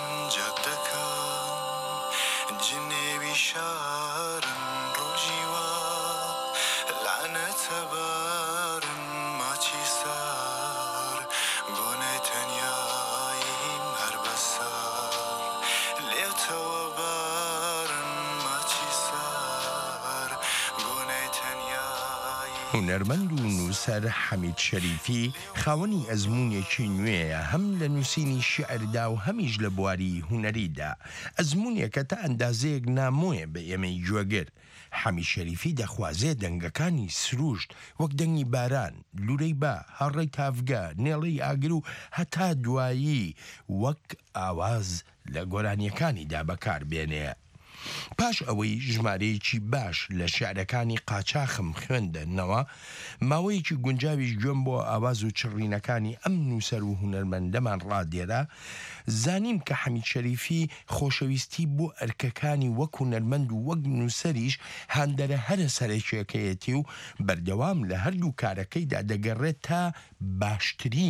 جەدەکان جنێوی شارن ڕۆژی وا لعنەتە بارن ماچی سار بۆنەی تەنیاییم هەر بەسار لێوتەوە بارن ماچی سار بۆنەی تەنیایی. هونەرمەند و نووسەر حەمید شەریفی خاوەنی ئەزمونێکی نوێیە هەم لە نووسینی شیعردا و هەمیش لە بواری هونەریدا. ئەزمونێکە تا ئەندازەیەک نامۆیە بە ئێمەی گوێگر. حەمید شەریفی دەخوازێ دەنگەکانی سروشت وەک دەنگی باران، لورەی با، هەڕەی تافگە، نێڵەی ئاگر و هەتا دوایی وەک ئاواز لە گۆرانیەکانیدا بەکاربێنێ. پاش ئەوەی ژمارەیەکی باش لە شیعرەکانی قاچاخم خوێندنەوە ماوەیەکی گونجاویش گوێم بۆ ئاواز و چڕینەکانی ئەم نووسەر و هونەرمەندەمان ڕادێرا زانیم کە حەمید شەریفی خۆشەویستی بۆ ئەرکەکانی وەک هونەرمەند و وەک نووسەریش هاندەرە هەرە سەرەکیەکەیەتی و بەردەوام لە هەردوو کارەکەیدا دەگەڕێت تا باشترین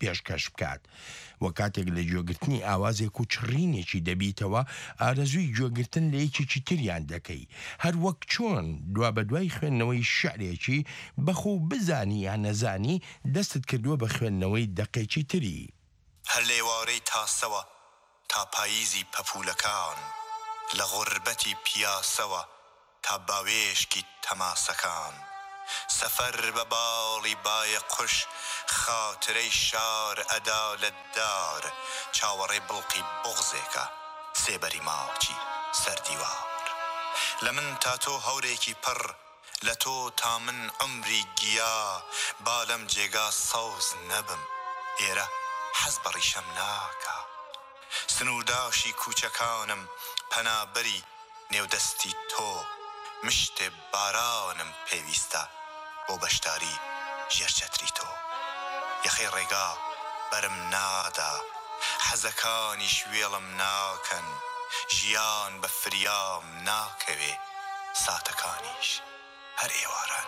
پێشکەش بکات وە کاتێک لە گوێگرتنی ئاوازێک و چڕینێکی دەبیتەوە ئارەزووی گوێگرتن لە یەکێکی تریان دەکەی هەر وەک چۆن دوا بە دوای خوێندنەوەی شعرێکی بەخۆ بزانی یان نەزانی دەستت کردووە بە خوێندنەوەی دەقێکی تری هەر لێوارەی تاسەوە تا پاییزی پەپولەکان لە غوربەتی پیاسەوە تا باوێشکی تەماسەکان سەفەر بە باڵی بایە قوش خاترەی شار ئەدا لە دار چاوەڕێ بڵقی بغزێکە سێبەری ماچی سەردیوار لە من تا تۆ هەورێکی پڕ لە تۆ تا من عمری گیا با لەم جێگا سەوز نەبم ئێرە حەز بە ڕیشەم ناکە سنوورداشی کوچەکانم پەنابەری نێودەستی تۆ مشتێ بارانم پێویستە بۆ بەشداری ژێرچەتری تۆ یەخەی ڕێگا بەرم نادا حەزەکانی شوێڵم ناکەن ژیان بە فریام ناکەوێ ساتەکانیش هەر ئێواران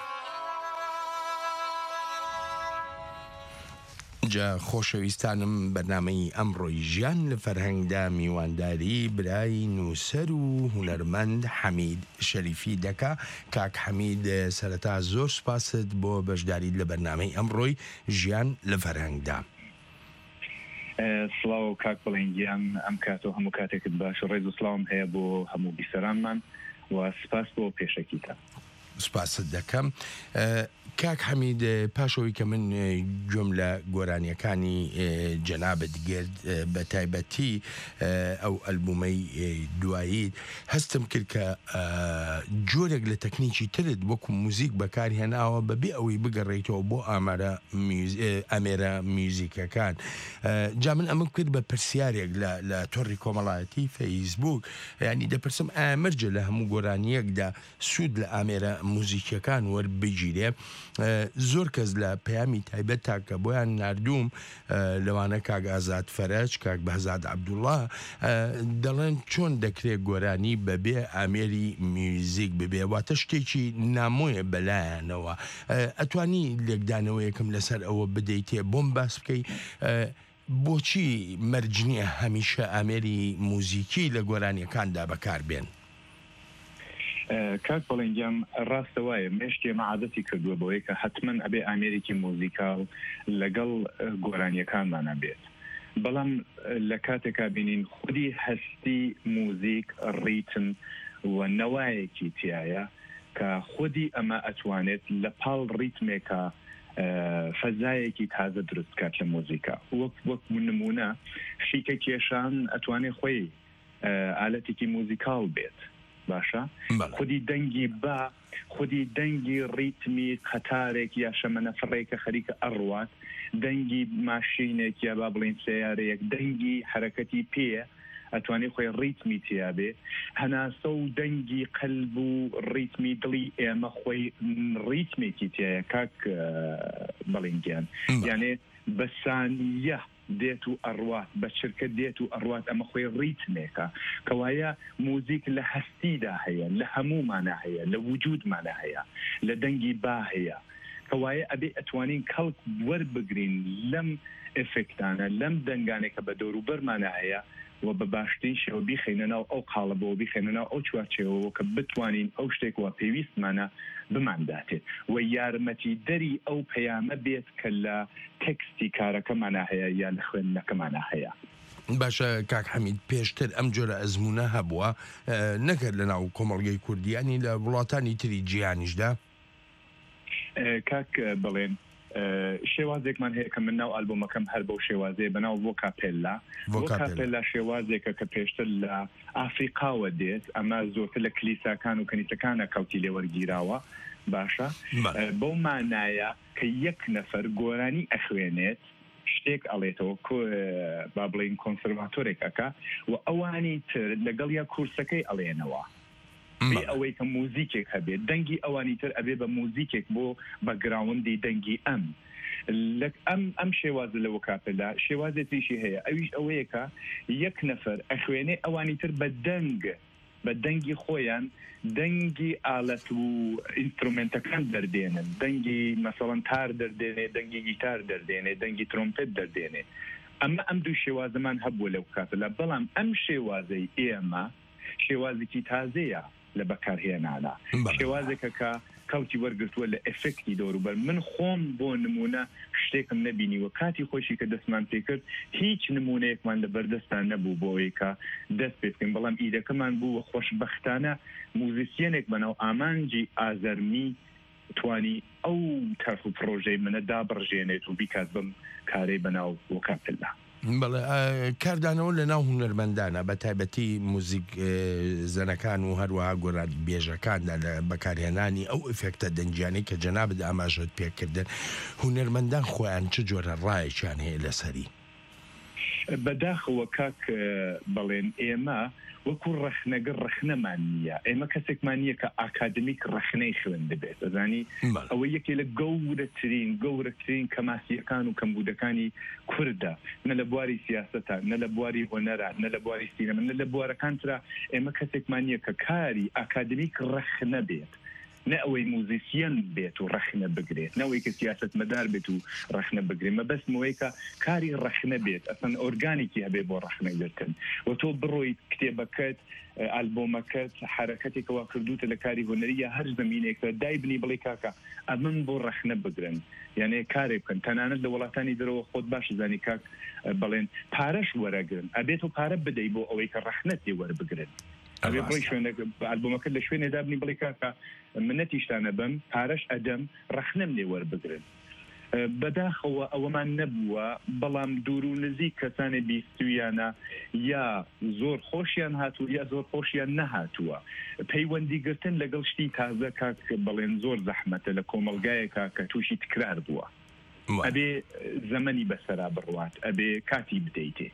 جا خۆشەویستانم بەرنامەی ئەمڕۆی ژیان لە فەرهەنگدا میوانداری برای نووسەر و هونەرمەند حەمید شەریفی دەکا کاک حەمید سەرەتا زۆر سپاست بۆ بەشداریت لە بەرنامەی ئەمڕۆی ژیان لە فەرهەنگدا سڵاو کاک بڵێنگیان ئەم کاتۆ هەموو کاتێکت باش ڕێز و سڵاوم هەیە بۆ هەموو بیسەرانمان و سپاس بۆ پێشەکیتە سپاست دەکەم کاک حەمید پاشەوەی کە من گوێم لە گۆرانیەکانی جەنابەت گرت بە تایبەتی ئەو ئەلبومەی دواییت هەستم کرد کە جۆرێک لە تەکنیکی ترت وەکو موزیک بەکاری هێناوە بەبێ ئەوەی بگەڕێیتەوە بۆ ئامێرە میوزیکەکان جا من ئەمە کرد بە پرسیارێک لە تۆڕی کۆمەڵایەتی فەیسبوک ینی دەپرسم ئامرجە لە هەموو گۆرانیەکدا سوود لە ئامێرە موزیکەکان وەربگیرێ زۆر کەس لە پەیامی تایبەت تاکە بۆیان نردوم لەوانە کاک ئازاد فەرەج کاک بەهزاد عەبدوڵڵا دەڵێن چۆن دەکرێت گۆرانی بەبێ ئامێری میوزیک ببێ واتە شتێکی نامۆیە بەلایەنەوە ئەتوانی لێکدانەوەیەکم لەسەر ئەوە بدەیتێ بۆم باس بکەی بۆچی مەرجنیە هەمیشە ئامێری موزیکی لە گۆرانیەکاندا بەکاربێن کاک بەڵێنگیان ڕاستە وایە مێشتێ مەعادەتی کردووە بەوەی کە حتمەن ئەبێ ئامێرێکی موزیکاڵ لەگەڵ گۆرانیەکانمانە بێت بەڵام لە کاتێکا بینین خودی هەستی موزیک ڕیتم و نەوایەکی تایە کە خودی ئەمە ئەتوانێت لە پاڵ ڕیتمێکە فەزایەکی تازە دروست کات لە موزیکا وەک نمونە شیکە کێشان ئەتوانێت خۆی ئالەتێکی موزیکاڵ بێت باشە خودی دەنگی با خودی دەنگی ڕیتمی قەتارێک یا شەمەنەفڕێکە خەریکە ئەڕوات دەنگی ماشینێک یا با بڵین سیارەیەک دەنگی حرەکەتی پێ ئەتوانێت خۆی ڕیتمی تیابێ هەناسە و دەنگی قەلب و ڕیتمی دڵی ئێمە خۆی ڕیتمێکی تایە کاک بەڵێنگیان یانێ بە سانیە دێت و ئەڕوات بە چرکە دێت و ئەڕوات ئەمە خۆی ڕیتمێکە کەوایە موزیک لە هەستیدا هەیە لە هەمومانە هەیە لە وجودمانە هەیە لە دەنگی با هەیە کەوایە ئەبێ ئەتوانین کەڵک وەربگرین لەم ئفکتانە لەم دەنگانێکە بە دەوروبەرمانە هەیە و بە باشترین شێوە بیخێنەوە ئەو قاڵبەوە بیخێنەوە ئەو چوارچێوەوە کە بتوانین ئەو شتێکەوە پێویستمانە بمانداتێت و یارمەتی دەری ئەو پەیامە بێت کە لە تێکستی کارەکەمانە هەیە یا لە خوێندنەکەمانە هەیە باشە کاک حەمید پێشتر ئەم جۆرە ئەزمونە هەبووە نەکرد لە ناو کۆمەڵگەی کوردیانی لە وڵاتانی تری جیهانیشدا کاک بڵێن شێوازێکمان هەیە کە من ناو ئالبۆمەکەم هەر بەو شێوازەیە بەناو ڤۆکاپێلا ڤۆکاپێلا شێوازێکە کە پێشتر لە ئافریقاوە دێت ئەمە زۆرتر لە کلیساکان و کەنیسەکانە کەوتی لێوەرگیراوە باشە بەو مانایە کە یەک نەفەر گۆرانی ئەخوێنێت شتێک ئەڵێتەوە با بڵین کۆنسەرواتۆرێک ئەکا و ئەوانی تر لەگەڵ یا کورسەکەی ئەڵێنەوە بێ ئەوەی کە موزیکێک هەبێت دەنگی ئەوانی تر ئەبێ بە موزیکێک بۆ بەگراوندی دەنگی ئەم شێوازە لە وەکاپێلا شێوازێتیشی هەیە ئەویش ئەوەیە کە یەک نەفەر ئەخوێنێ ئەوانی تر بە دەنگ بە دەنگی خۆیان دەنگی ئالەت و ئینسترومنتەکان دەردێنن دەنگی مەسەڵەن تار دەردێنێ دەنگی گیتار دەردێنێ دەنگی ترۆمپێت دەردێنێ ئەمە ئەم دوو شێوازەمان هەبووە لەو کاتەدا بەڵام ئەم شێوازەی ئێمە شێوازێکی تازەیە لە بەکارهێنانە شێوازێکە کە کەوتی وەرگرتووە لە ئەفکتی دەوروبەر من خۆم بۆ نمونە شتێکم نەبینیوە کاتی خۆشی کە دەستمان پێ کرد هیچ نمونەیەکمان لە بەردەستان نەبوو بۆەوەی کە دەست پێ بکەین بەڵام ئیدەکەمان بوو خۆشبەختانە موزیسیەنێک بنەو ئامانجی ئازەرمی توانی ئەو تەرخ و پرۆژەی منە دابڕژێنێت و بیکات بم کارەی بەناو وەکاتلا بەڵێ کاردانەوە لە ناو هونەرمەندانە بە تایبەتی موزیک زەنەکان و هەروەها گۆرانی بێژەکاندا لە بەکارهێنانی ئەو ئفێکتە دەنجیانەی کە جەنابەت ئاماژەت پێکردن هونەرمەندان خۆیان چ جۆرە ڕایەکیان هەیە لەسەری بەداخەوە کاک بەڵێن ئێمە وەکو ڕەخنەگە ڕەخنەمان نییە ئێمە کەسێکمان نییە کە ئاکادمیک ڕەخنەی خوێن دەبێت ئەزانی ئەوە یەکێ لە گەورەترین کەماسیەکان و کەمبودەکانی کوردە نە لە بواری سیاسەتە نە لە بواری هۆنەرە نە لە بواری سینەمە نە لە بوارەکان ترا ئێمە کەسێکمان نییە کە کاری ئاکادمیک ڕەخنە بێت نە ئەوەی موزیسیەن بێت و ڕەخنە بگرێت نەوەی کە سیاست مەدار بێت و ڕەخنە بگرێت مە بەسمەوەی کە کاری ڕەخنە بێت ئەسەن ئۆرگانێکی هەبێ بۆ ڕەخنەگرتن و تۆ بڕۆیت کتێبەکەت ئالبۆمەکەت حرەکەتێکەوە کردوتە لە کاری هۆنەریە هەر زمینێکە دایبنی بڵێ کاکە ئەمن بۆ ڕەخنە بگرن یعنی کارێک بکەن تەنانەت لە وڵاتانی دەرەوە خۆت باش زانی کاک بڵێن پارەش وەرەگرن ئەبێت و پارە بدەی بۆ ئەوەی کە ڕەخنەتی وەربگرن ئەوێ بۆی شوێنە ئالبۆمەکە لە شوێنێ دابنی بڵێ کاکە منەتیشتانە بم پارەش ئەدەم ڕەخنەم لێ وەربگرن بەداخەوە ئەوەمان نەبووە بەڵام دوور و نزیک کەسانی بیستویانە یا زۆر خۆشیان هاتووە یا زۆر خۆشیان نەهاتووە پەیوەندیگرتن لەگەڵ شتی تازە کاک بڵێن زۆر زەحمەتە لە کۆمەلگایەکە کە تووشی تکرار بووە ئەبێ زەمەنی بەسەرا بڕوات ئەبێ کاتی بدەیتێ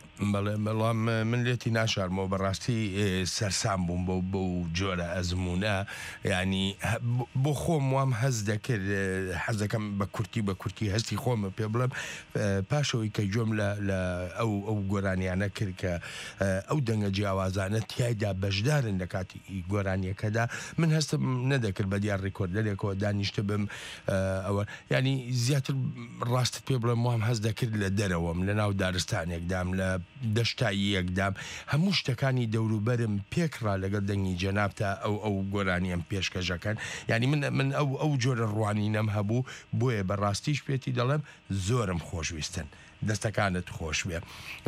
بەڵام من لێتی ناشارمەوە بەڕاستی سەرسام بووم بۆ جۆرە ئەزمونە ینی بۆ خۆم وام هەز دەکرد حەز دەکەم بە کورتی هەستی خۆمە پێ بڵم پاشەوەی کە گوێم لە ئەو گۆرانیانە کرد کە ئەو دەنگە جیاوازانە تایدا بەشدارن لە کاتی گۆرانیەکەدا من هەستم نەدەکرد بە دیار ڕێکۆردەرێکەوە دانیشتە بم ئەوە ینی زیاتر ڕاستت پێ بڵم وام هەز دەکرد لە دەرەوەم لە ناو دارستانێکدام لە دەشتایی یەکدام هەموو شتەکانی دەوروبەرم پێکڕا لەگەڵ دەنگی جەنابتە ئەو گۆرانیم پێشکەشەکەن ینی من ئەو جۆرە ڕوانینەم هەبوو بۆیە بەڕاستیش پێتی دەڵێم زۆرم خۆشویستن دەستەکانت خۆش بێ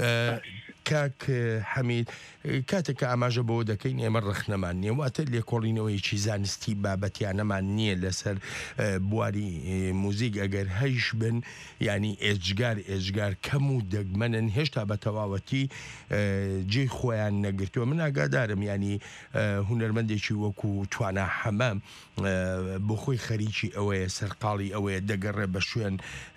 کاک حەمید کاتێک کە ئاماژە بەوە دەکەین ئێمە ڕخنەمان نییە واتە لێکۆڵینەوەیکی زانستی بابەتیانەمان نییە لەسەر بواری موزیک ئەگەر هەیش بن ینی ئێجگار کەم و دەگمەنن هێشتا بە تەواوەتی جێی خۆیان نەگرتووە من ئاگادارم ینی هونەرمەندێکی وەکو توانە حەمەم بۆ خۆی خەریکی ئەوەیە سەرقاڵی ئەوەیە دەگەڕێ بە شوێن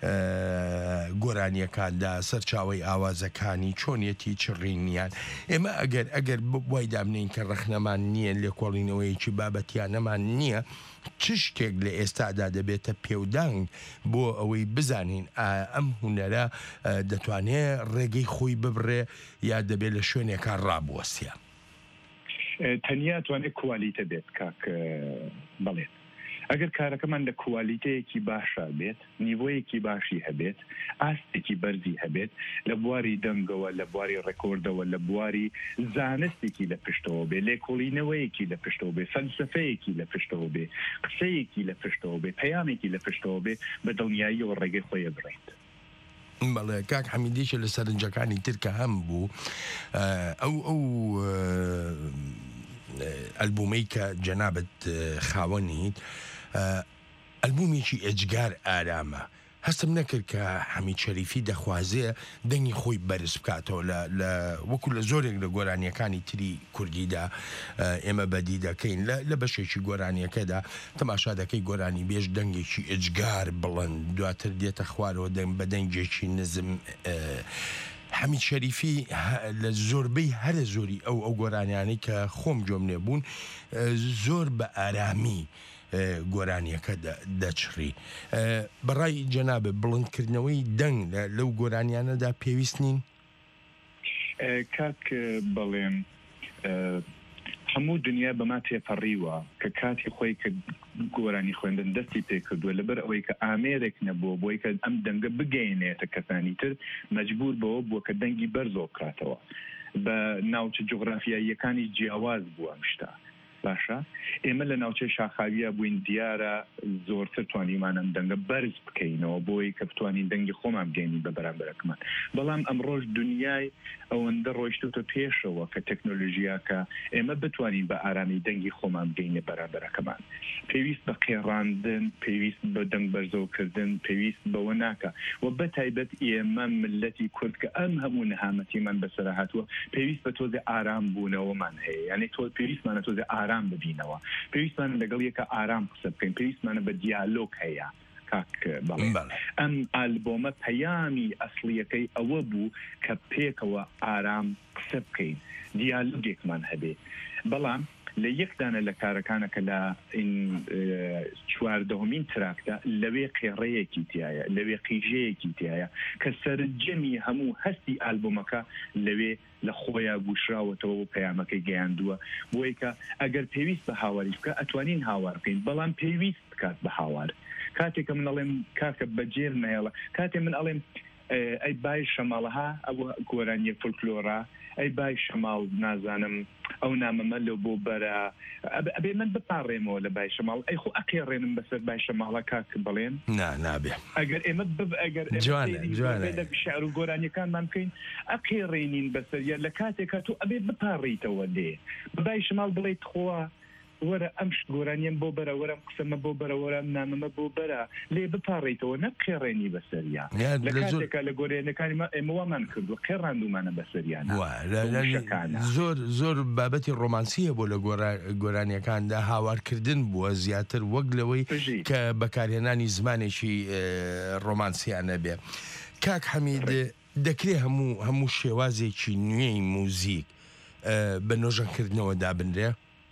گۆرانیەکاندا سەرچاوی ئاوازەکانی چۆنیەتی چڕینیان ئێمە ئەگەر وای دامنین کە ڕەخنەمان نییە لێکۆڵینەوەیکی بابەتیانەمان نییە چ شتێک لە ئێستادا دەبێتە پێودانگ بۆ ئەوەی بزانین ئەم هونەرە دەتوانێت ڕێگەی خۆی ببڕێ یا دەبێت لە شوێنێکان ڕابوەسیە تەنیا توانێت کوالیتە بێت کاک بڵێت ئەگەر کارەکەمان لە کوالیتەیەکی باشە بێت نیڤۆیەکی باشی هەبێت ئاستێکی بەرزی هەبێت لە بواری دەنگەوە لە بواری ڕێکۆردەوە لە بواری زانستێکی لە پشتەوە بێ لێکۆڵینەوەیەکی لە پشتەوە بێ فەلسفەیەکی لە پشتەوە بێ قسەیەکی لە پشتەوە بێ پەیامێکی لە پشتەوە بێ بە دڵنیاییەوە ڕێگەی خۆیە بڕێت بەڵێ کاک حەمیدیشە لە سەرنجەکانی ترکە هەم بوو ئەو ئەلبومەی کە جەنابەت خاوەنیت ئەلبومێکی ئێجگار ئارامە هەستم نەکرد کە حەمید شەریفی دەخوازێ دەنگی خۆی بەرز بکاتەوە وەکو لە زۆرێک لە گۆرانیەکانی تری کوردیدا ئێمە بەدی دەکەین لە بەشێکی گۆرانیەکەدا تەماشا دەکەی گۆرانی بێژ دەنگێکی ئێجگار بڵند دواتر دێتە خوارەوە بە دەنگێکی نزم حەمید شەریفی لە زۆربەی هەرە زۆری ئەو گۆرانیانەی کە خۆم جۆم نێبوون زۆر بە ئارامی گۆرانیەکە دەچڕی بەڕای جەنابێ بڵندکردنەوەی دەنگ لەو هەموو دنیا بەما تێپەڕیوە کە کاتی خۆی کە گۆرانی خوێندن دەستی پێ کردووە لەبەر ئەوەی کە ئامێرێک نەبووە بۆی کە ئەم دەنگە بگەینێتە کەسانی تر مەجبور بەوە بووە کە دەنگی بەرزۆ بکاتەوە بە ناوچە جوغرافیاییەکانی جیاواز بووە شتا باشە ئێمە لە ناوچەی شاخاویە بووین دیارە زۆرتر توانیمان ئەم دەنگە بەرز بکەینەوە بۆی کە بتوانین دەنگی خۆمان بگەینی بە بەرامبەرەکەمان بەڵام ئەمڕۆژ دنیای ئەوەندە ڕۆیشتوتە پێشەوە کە تەکنۆلۆژیاکە ئێمە بتوانین بە ئارامی دەنگی خۆمان بگەینە بەرامبەرەکەمان پێویست بە قێڕاندن پێویست بە دەنگ بەرزەوکردن پێویست بەوە ناکە و بەتایبەت ئێمە ملەتی کورد کە ئەم هەموو نەهامەتیمان بەسەرە هاتووە پێویست بە تۆزێ ئارام بوونەوەمان هەیە یعنی تۆ پێویستمانە تۆزێ ئارام ببینەوە پێویستمانە لەگەڵ یەکە ئارام قسە بکەین پێویستمانە بە دیالۆگ هەیە ئەم ئالبۆمە پەیامی ئەسڵیەکەی ئەوە بوو کە پێکەوە ئارام قسە بکەین دیالۆگێکمان هەبێ بەڵام لە یەکدانە لە کارەکانەکە لە چواردەهەمین تراکتە لەوێ قێڕەیەکی تایە لەوێ قیژەیەکی تایە کە سەرجەمی هەموو هەستی ئالبۆمەکە لەوێ لە خۆیان گوشراوەتەوە و پەیامەکەی گەیاندووە بۆی کە ئەگەر پێویست بە هاواری بکە ئەتوانین هاوار بکەین بەڵام پێویست بکات بە هاوار کاتێککە من ئەڵێم کاکە بەجێر نایڵە کاتێ من ئەڵێم ئەی بای شەماڵها ئەو گۆرانیە فولکلۆرا ئەی بای شەماڵ نازانم ئەو نامەمە لە بۆ بەرە ئەبێ من بپارڕێمەوە لە بای شەماڵ ئەی خۆ ئەقێڕێنم بەسەر بای شەماڵە کاک بڵێن نابێ ئەگەر ئێمە ئەگەر شعر و گۆرانیەکانمان بکەین ئەقێڕێنین بەسەریە لە کاتێکە تو ئەبێ بپارڕیتەوە لێ بای شەماڵ بڵێیت خۆوە وەرە ئەمش گۆرانیان بۆ بەرە وەرەم قسەمە بۆ بەرە وەرەم نامەمە بۆ بەرە لێ بپارڕیتەوە نەبخێڕێنی بەسەریان لە کاتێکە لە گۆرانیەکانی ئێمە وامان کردووە قێڕاندومانە بەسەریان زۆر بابەتی ڕۆمانسیە بۆ لە گۆرانیەکاندا هاوارکردن بووە زیاتر وەک لەوەی کە بەکارهێنانی زمانێکی ڕۆمانسیانە بێ کاک حەمید دەکرێت هەموو شێوازێکی نوێی موزیک بە نۆژەنکردنەوە دابنرێ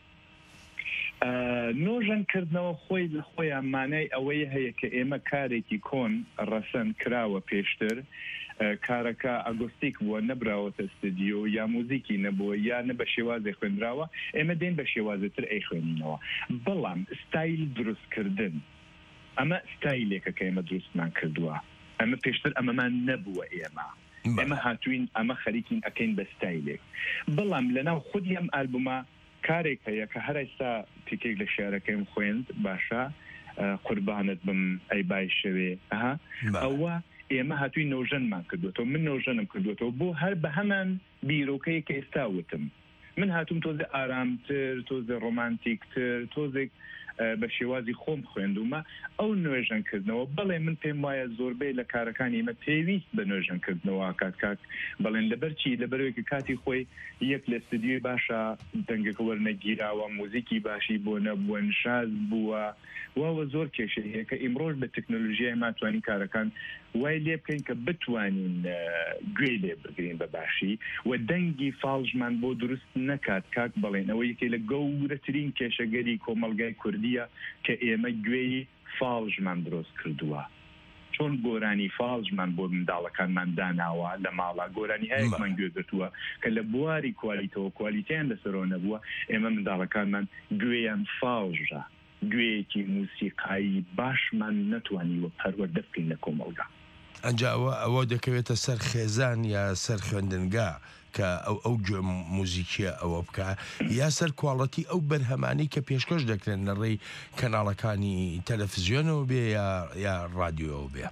نۆژەنکردنەوە خۆی لە خۆیان مانای ئەوەی هەیە کە ئێمە کارێکی کۆن ڕەسەن کراوە پێشتر کارەکە ئەگۆستیک بووە نەبراوەتە استودیۆ یا موزیکی نەبووە یا نە بە شێوازێ خوێنراوە ئێمە دێن بە شێوازتر ئەی خوێنینەوە بەڵام ستایل دروستکردن ئەمە ستایلێکە کە ئێمە دروستمان کردووە ئەمە پێشتر ئەمەمان نەبووە ئێمە هاتوین ئەمە خەریکین ئەکەین بە ستایلێک بەڵام لەناو خودی ئەم ئالبومە کارێک هەیە کە هەر ئێستا تیکێک لە شێعرەکەیم خوێند باشە قوربانت بم ئەی بای شەوێ ئەوە ئێمە هاتووی نۆژەنمان کردوێتەوە من نۆژەنم کردوێتەوە بۆ هەر بە هەمان بیرۆکەی کە ئێستا وتم من هاتووم تۆزێ ئارامتر تۆزێ ڕۆمانتیکتر تۆزێک بە شێوازی خۆم خوێندومە ئەو نوێژەنکردنەوە بەڵێ من پێم وایە زۆربەی لە کارەکانی ئێمە پێویست بە نوێژەنکردنەوە کات بەڵێن لەبەرچی لەبەرەوەی کاتی خۆی یەک لە استودیۆی باشە دەنگەکە وەرنەگیراوە موزیکی باشی بۆ نەبووە نشاز بووە واوە زۆر کێشە هەیە کە ئیمڕۆژ بە تەکنۆلۆژیای ماتوانین کارەکان وای لێ بکەین کە بتوانین گوێ لێ بگرین بە باشی و دەنگی فاڵژمان بۆ دروست نەکات کاک بڵێن ئەوە یەکێ لە گەورەترین کێشەگەری کۆمەلگای کوردیە کە ئێمە گوێی فاڵژمان دروست کردووە چۆن گۆرانی فاڵژمان بۆ منداڵەکانمان داناوە لە ماڵا گۆرانی هەیەکمان گوێگرتووە کە لە بواری کوالیتەوە کوالیتیان لەسەرەوە نەبووە ئێمە منداڵەکانمان گوێیان فاڵژە گوێیەکی موسیقایی باشمان نەتوانیوە پەروەردە بکەین لە کۆمەلگا ئەنجاوە ئەوە دەکەوێتە سەر خێزان یا سەر خوێندنگا کە ئەو گوێ موزیکیە ئەوە بکە یا سەر کواڵەتی ئەو بەرهەمانی کە پێشکەش دەکرێن لە ڕێی کەناڵەکانی تەلەڤیزیۆنەوە بێ یا رادیۆەوە بێ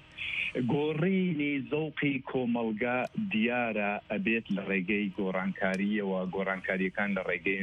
گۆڕینی زەوقی کۆمەلگا دیارە ئەبێت لە ڕێگەی گۆڕانکاریەوە گۆڕانکاریەکان لە ڕێگەی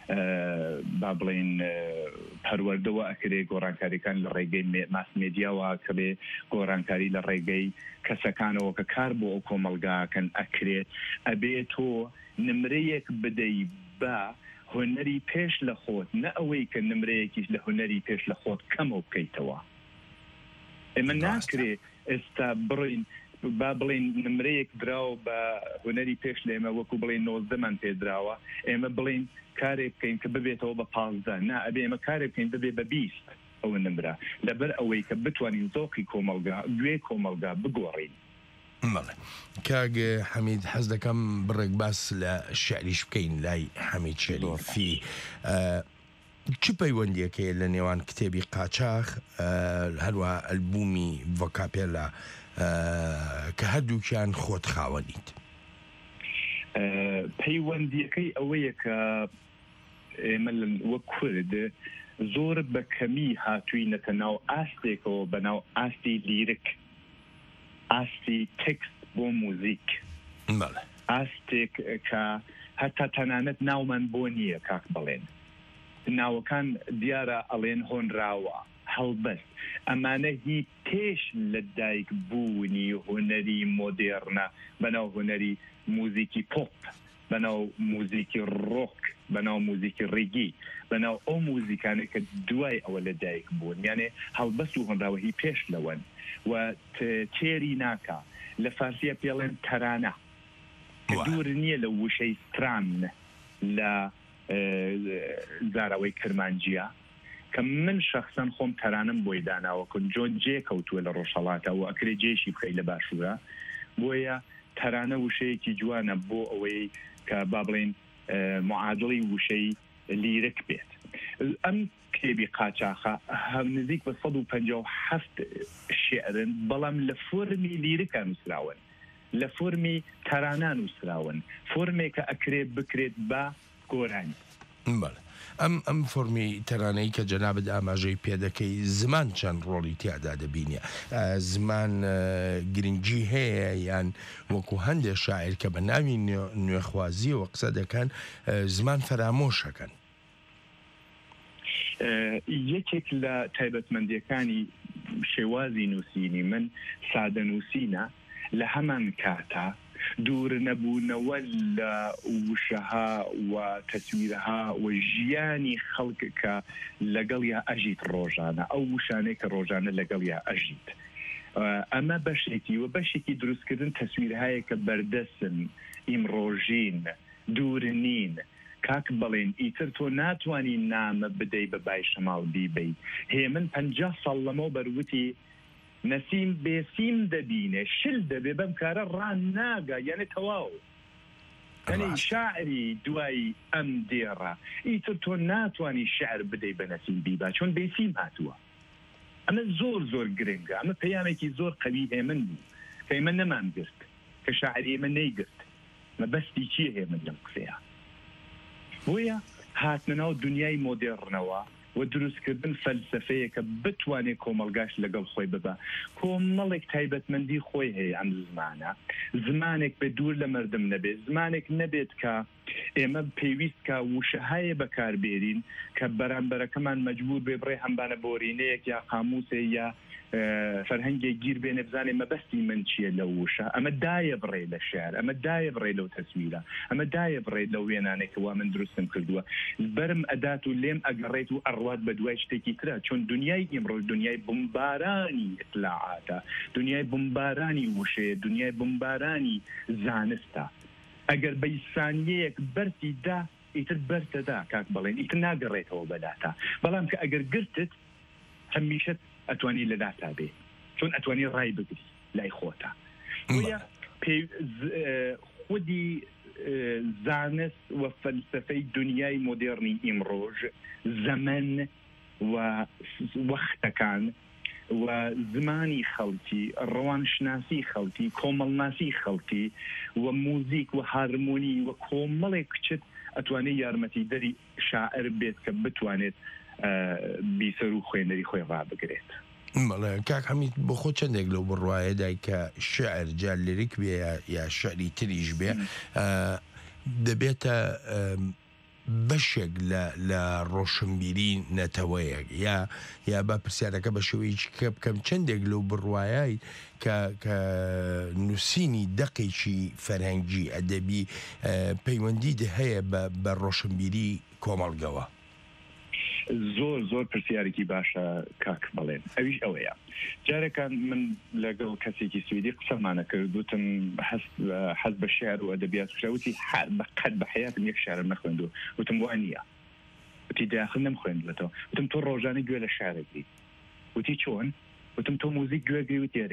با بڵێن پەروەردەوە ئەکرێ گۆڕانکاریەکان لە ڕێگەی ماسمێدیاوە کە بێ گۆڕانکاری لە ڕێگەی کەسەکانەوە کە کار بۆ ئەو کۆمەلگاکەن ئەکرێت ئەبێت تۆ نمرەیەک بدەی بە هۆنەری پێش لە خۆت نە ئەوەی کە نمرەیەکیش لە هۆنەری پێش لە خۆت کەمەوە بکەیتەوە ئێمە ناکرێت ئێستا بڕین با بڵین نمرەیەک دراوە بە هۆنەری پێش لە ئێمە وەکو بڵین 90مان پێدراوە ئێمە بڵین کارێک بکەین کە ببێتەوە بە 15 نا ئەبێ ئێمە کارێک بکەین ببێ بە 20 ئەوە نمرە لەبەر ئەوەی کە بتوانین زۆقی کۆمەلگا گوێ کۆمەلگا بگۆڕین مەڵێ کاگ حەمید حەز دەکەم بڕێک باس لە شعریش بکەین لای حەمید شەریفی چ پەیوەندیەکەیە لە نێوان کتێبی قاچاق هەروە ئەلبومی ڤۆکاپێلا کە هەردووکیان خۆت خاوەنیت؟ پەیوەندیەکەی ئەوەیە کە ئێمە وەک کورد زۆر بە کەمی هاتووینەتە ناو ئاستێکەوە بە ناو ئاستی لیرک، ئاستی تێکست بۆ موزیک، ئاستێک کە هەتا تەنانەت ناومان بۆ نییە کاک بڵێن، ناوەکان دیارە ئەڵێن هۆنراوە هەڵبەست، ئەمانە هی پێش لە دایک بوونی هوەری مۆدێرنە بەناو هوەری موزیکی پۆپ، بەناو موزیکی ڕۆک، بەناو موزیکی ڕێگی، بەناو ئەو موزیکانە کە دوای ئەوە لە دایک بوون، یانێ هەڵبەست و هۆنراوە هی پێش لەوەن و تێری ناکە. لە فارسیە پێڵێن تەرانە کە دوور نییە لە وشەی ستران لە زاراوەی کرمانجیە کە من شخصان خۆم تەرانم بۆی داناوەکن جۆن جێ کەوتووە لە ڕۆژهەڵاتە و ئەکرێ جێشی بخەی لە باشوورە، بۆیە تەرانە وشەیەکی جوانە بۆ ئەوەی کە با بڵێن معادڵی وشەی لیرک بێت. ئەم کتێبی قاچاقە نزیک بە 157 شێعرن، بەڵام لە فۆرمی لیرکان نووسراون، لە فۆرمی تەرانان نووسراون، فۆرمێکە ئەکرێ بکرێت بە گۆرانی. ئەم فۆرمی تەرانەی کە جەنابەت ئاماژەی پێدەکەی زمان چەند ڕۆڵی تیادا دەبینێ؟ زمان گرنگی هەیە یان وەکو هەندێک شاعر کە بە ناوی نوێخوازیەوە قسە دەکەن زمان فەرامۆشەکەن؟ یەکێک لە تایبەتمەندیەکانی شێوازی نووسینی من سادە نووسینە لە هەمان کاتە دوور نەبوونەوە لە وشەها و تەسویرەها و ژیانی خەڵک کە لەگەڵ یا ئەژیت ڕۆژانە، ئەو وشانەی کە ڕۆژانە لەگەڵ یا ئەژیت. ئەمە بەشێکی و بەشێکی دروستکردن تەسویرهایە کە بەردەسن، ئیمڕۆژین، دوور نین. کاک بڵێن ئیتر تۆ ناتوانانی نامە بدەی بە بای شەماڵ بیبەیت. هێ من 50 ساڵ لەمەوە بەروتی نەسیم بێسیم دەبینێ شل دەبێ بەم کارە ڕان ناگا، یعنی تەواو، یعنی شاعری دوای ئەم دێڕە ئیتر تۆ ناتوانانی شعر بدەی بە نەسیم بیبا چۆن بێسیم هاتووە. ئەمە زۆر زۆر گرنگە، ئەمە پەیامێکی زۆر قەوی هێ من بوو کە ئێمە نەمان گرت، کە شاعری ئێمە نەیگرت، مە بەستی چیە هێ من لەم قسەیە. بۆیە هاتنەوە دنیای مۆدێڕنەوە و دروستکردن فەلسفەیە کە بتوانێت کۆمەڵگاش لەگەڵ خۆی ببە. کۆمەڵێک تایبەتمەندی خۆی هەیە ئەم زمانە، زمانێک بە دوور لە مردم نەبێت، زمانێک نەبێت کە ئێمە پێویست کە وشەهایە بەکاربێرین کە بەرامبەرەکەمان مەجبور بێ بڕێ هەمبانە بۆرینەیەک یا قاموسێ یا فەرهەنگێک گیر بێنێ بزانێ مەبەستی من چییە لە وشە. ئەمە دایە بڕێ لە شێعر، ئەمە دایە بڕێ لەو تەسویرە، ئەمە دایە بڕێ لەو وێنانێکە وا من دروستم کردووە. بەرم ئەدات و لێم ئەگەڕێت و ئەڕوات بە دوای شتێکی ترە، چۆن دنیای ئیمڕۆ دنیای بمبارانی ئیطلاعاتە، دنیای بمبارانی وشەیە، دنیای بمبارانی زانستە. ئەگەر بە سانیەیەک بەرتی دا ئیتر بەرتەدا کاک بڵێن ئیتر ناگەڕێتەوە بەداتا، بەڵام کە ئەگەر گرتت هەمیشە ئەتوانی لەداتا بێ، چۆن ئەتوانی ڕای بگری لای خۆتە. خودی زانست و فەلسفەی دنیای مۆدێڕنی ئیمڕۆژ زەمن و وەختەکان و زمانی خەڵکی، ڕەوانشناسی خەڵکی، کۆمەڵناسی خەڵکی و موزیک و هارمۆنی و کۆمەڵێک کچت ئەتوانێت یارمەتی دەری شاعر بێت کە بتوانێت بیسەر و خوێنەری خۆی ڕابگرێت. کاک حەمید بۆ خۆ چەندێک لەو بڕواایەدای کە شعر جا لیریک بێ یا شعری تریش بێ دەبێتە بەشێک لە ڕۆشنبیری نەتەوەیەک یا با پرسیارەکە بە شێوەیەکی کە بکەم چەندێک لەو بڕواایی کە نووسینی دەقێکی فەرهەنگی ئەدەبی پەیوەندی هەیە بە ڕۆشنبیری کۆمەڵگەوە؟ زۆر زۆر پرسیارێکی باشە کاک بڵێن. ئەویش ئەوەیە جارێکان من لەگەڵ کەسێکی سویدی قسەمانە کرد وتم حەز بە شێعر و ئەدەبیات وتی قەت بە حیاتم یەک شێعرم نەخوێندووە. وتم وە نییە، وتی داخل نەمخوێندێتەوە. وتم تۆ ڕۆژانە گوێ لە شێعرەگری؟ وتی چۆن؟ وتم تۆ موزیک گوێگری؟ وتی ئەرێ.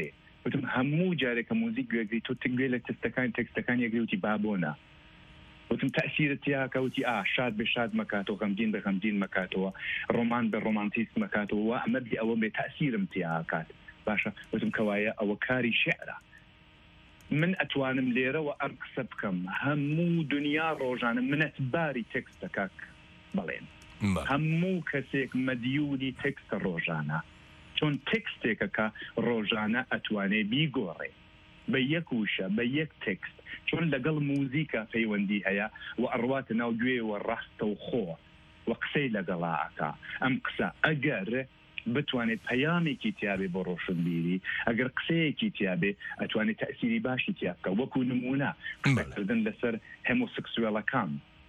وتم هەموو جارێکە موزیک گوێگری تۆ تگوێ لە تەکستەکان یەگریوتی بابۆنە وتم تأثیرت تیاکەوتی شاد بە شاد مەکاتەوە غەمگین بە غەمگین مەکاتەوە ڕۆمان بە ڕۆمانتیسم مەکاتەوە و ئەمەدی ئەوە بێ تأثیرم تیاکات باشە وتم کەوایە ئەوە کاری شعرە من ئەتوانم لێرەوە ئەم قسە بکەم هەموو دنیا ڕۆژانە منەتباری تێکستەکە بڵێن هەموو کەسێک مەدیونی تێکستە ڕۆژانە چۆن تێکستێکەکە ڕۆژانە ئەتوانێ بیگۆڕێ بە یەک وشە بە یەک تێکست چۆن لەگەڵ موزیکە پەیوەندی هەیە و ئەڕواتە ناو گوێوە ڕاستە و خۆ و قسەی لەگەڵاکە ئەم قسە ئەگەر بتوانێت پەیامێکی تیابێ بۆ ڕۆشنبیری ئەگەر قسەیەکی تیابێ ئەتوانێت تەئسیری باشی تیابکە وەکو نمونە قسەکردن لەسەر هۆمۆسێکسوێڵەکان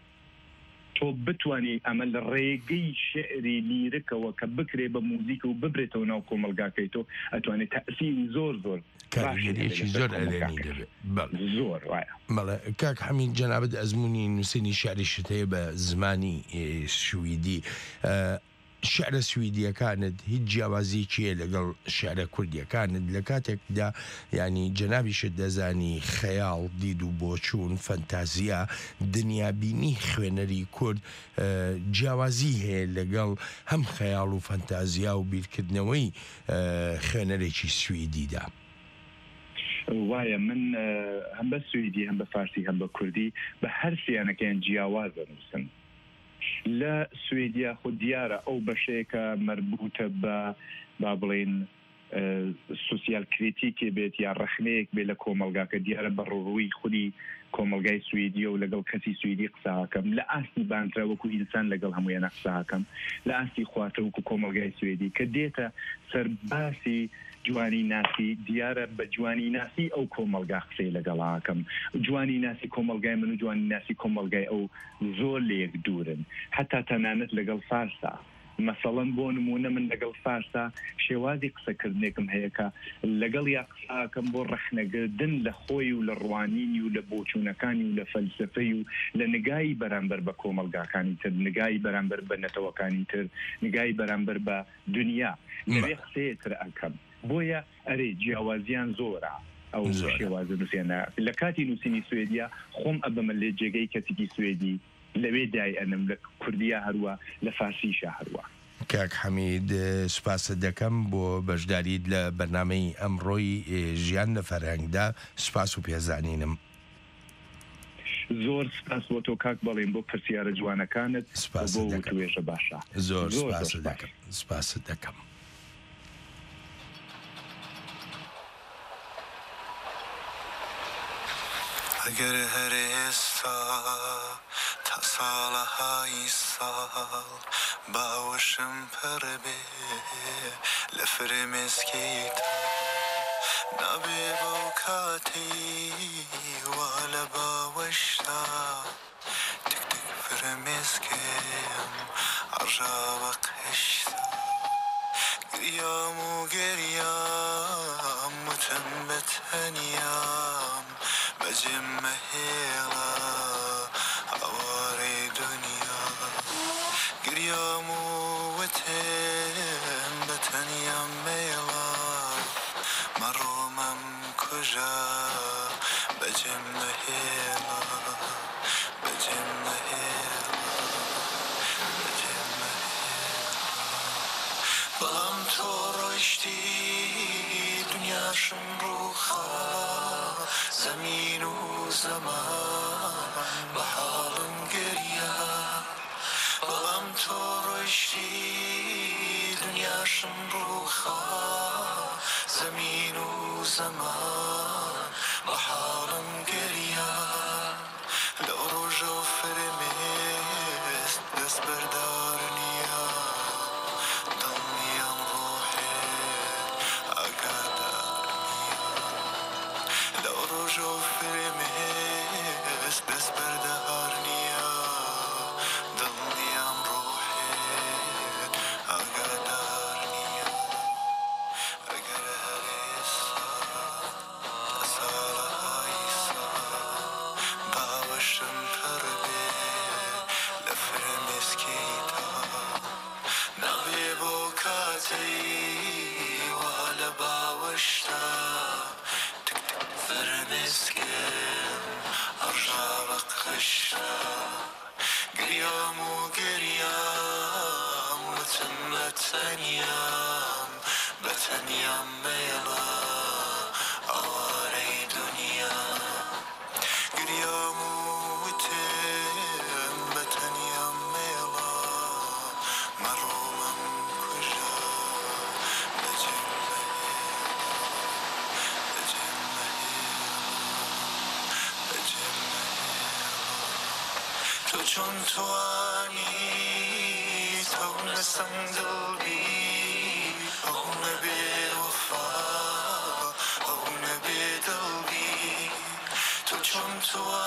تۆ بتوانی ئەمە لە ڕێگەی شعری لیرکەوە کە بکرێ بە موزیک و ببرێتەوە ناو کۆمەلگاکەی تۆ ئەتوانێت تەئسیری زۆر کارگەریەکی زۆر ئەلێنی دەبێت زۆر وایە بەڵێ کاک حەمید جەنابەت ئەزمموی نووسینی شعری شتەیە بە زمانی سویدی شعرە سویدیەکانت هیچ جیاوازی چیە لەگەڵ شعرە کوردیەکانت لە کاتێکدا ینی جەنابیشت دەزانی خەیاڵ دید و بۆچوون فەنتازیە دنیابینی خوێنەری کورد جیاوازی هەیە لەگەڵ هەم خەیاڵ و فەنتازیا و بیرکردنەوەی خوێنەرێکی سویدیدا وایە من هەم بە سویدی هەم بە فارسی هەم بە کوردی بە هەر سیانەکەیان جیاواز دەنووسن لە سوێدیا خۆ دیارە ئەو بەشەیەکە مربوطە بە با بڵێن سوسیال کریتیکی بێت یا ڕخنەیەک بێ لە کۆمەلگاکە دیارە بە ڕۆڕووی خودی کۆمەلگای سوێدیە و لەگەڵ کەسی سوێدی قساکەم لە ئاستی بانترا وەکو ئینسان لەگەڵ هەموویانە قساکەم لە ئاستی خواتە وەکو کۆمەلگای سوێدی کە دێتە سەرباسی جوانی ناسی دیارە بە جوانی ناسی ئەو کۆمەلگا قسەی لەگەڵاکەم جوانی ناسی کۆمەلگای من و جوانی ناسی کۆمەلگای ئەو زۆر لێک دوورن حتا تەنانەت لەگەڵ فارسا مەسەڵەن بۆ نمونە من لەگەڵ فارسا شێوازی قسەکردنێکم هەیەکە لەگەڵ یا قساکەم بۆ ڕەخنەگردن لە خۆی و لە ڕوانینی و لە بۆچوونەکانی و لە فەلسفەی و لە نگایی بەرامبەر بە کۆمەلگاکانی تر نگایی بەرامبەر بە نەتەوەکانی تر نگایی بەرامبەر بە دنیا لەوێ قسەیە تر ئەکەم بۆیە ئەرێ جیاوازیان زۆرە ئەو شێوازە نووسێنە لە کاتی نووسینی سوێدیا خۆم ئەبەمە لێ جێگەی کەسێکی سوێدی لەوێ دای ئەنم لە کوردیا هەروە لە فارسیشە هەروە کاک حەمید سوپاسە دەکەم بۆ بەشداریت لە بەرنامەی ئەمڕۆی ژیان لە فەرهەنگدا سوپاس و پێزانینم زۆر سپاس بۆ تۆ کاک بەڵێن بۆ پرسیارە جوانەکانت بۆ توێژە باشە زۆر سپاس دەکەم ئەگەر هەر ئێستا تا ساڵەهای ساڵ باوەشم پڕ بێ لە فرمێسکیتە نابێ بەو کاتی وا لە باوەشتا تک تک فرمێسکێم عەژاوە قشتا گریام و گەریام وتم بە تەنیام بەجێم مەهێڵە ئەوارەی دنیا گریام و وتم بە تەنیام مێڵە مەڕۆمەم کوژە بەجێم مەهێڵە بەجێم مەهێڵە بەجێم مەهێڵە بەڵام تۆ ڕۆیشتی دنیاشم ڕووخا زمین و زمان بە حاڵم گەریا بەڵام تۆ ڕۆیشتی دنیاشم ڕووخا زمین و زمان بە حاڵم گەریا لەو ڕۆژە و فرمێست دەست بەردار نییە دڵنیام ڕۆحێت ئاگادار نییە لەو ڕۆژە و فرمێست دەست بەردار نییە دڵنیام ڕۆحێت ئاگادار نییە ئەگەر هەر ئێستا ساڵەهای ساڵ باوەشم پڕ بێ لە فرمێسکیتە نابێ بۆ کاتەی وا لە باوەشتا گریام و گریام بتنیام بتنیام میلا آواره دنیا گریام و بتنیام میلا مرومم کجا تو چون توانی تو نسم دلبی او نبی وفا او نبی دلبی تو چون توانی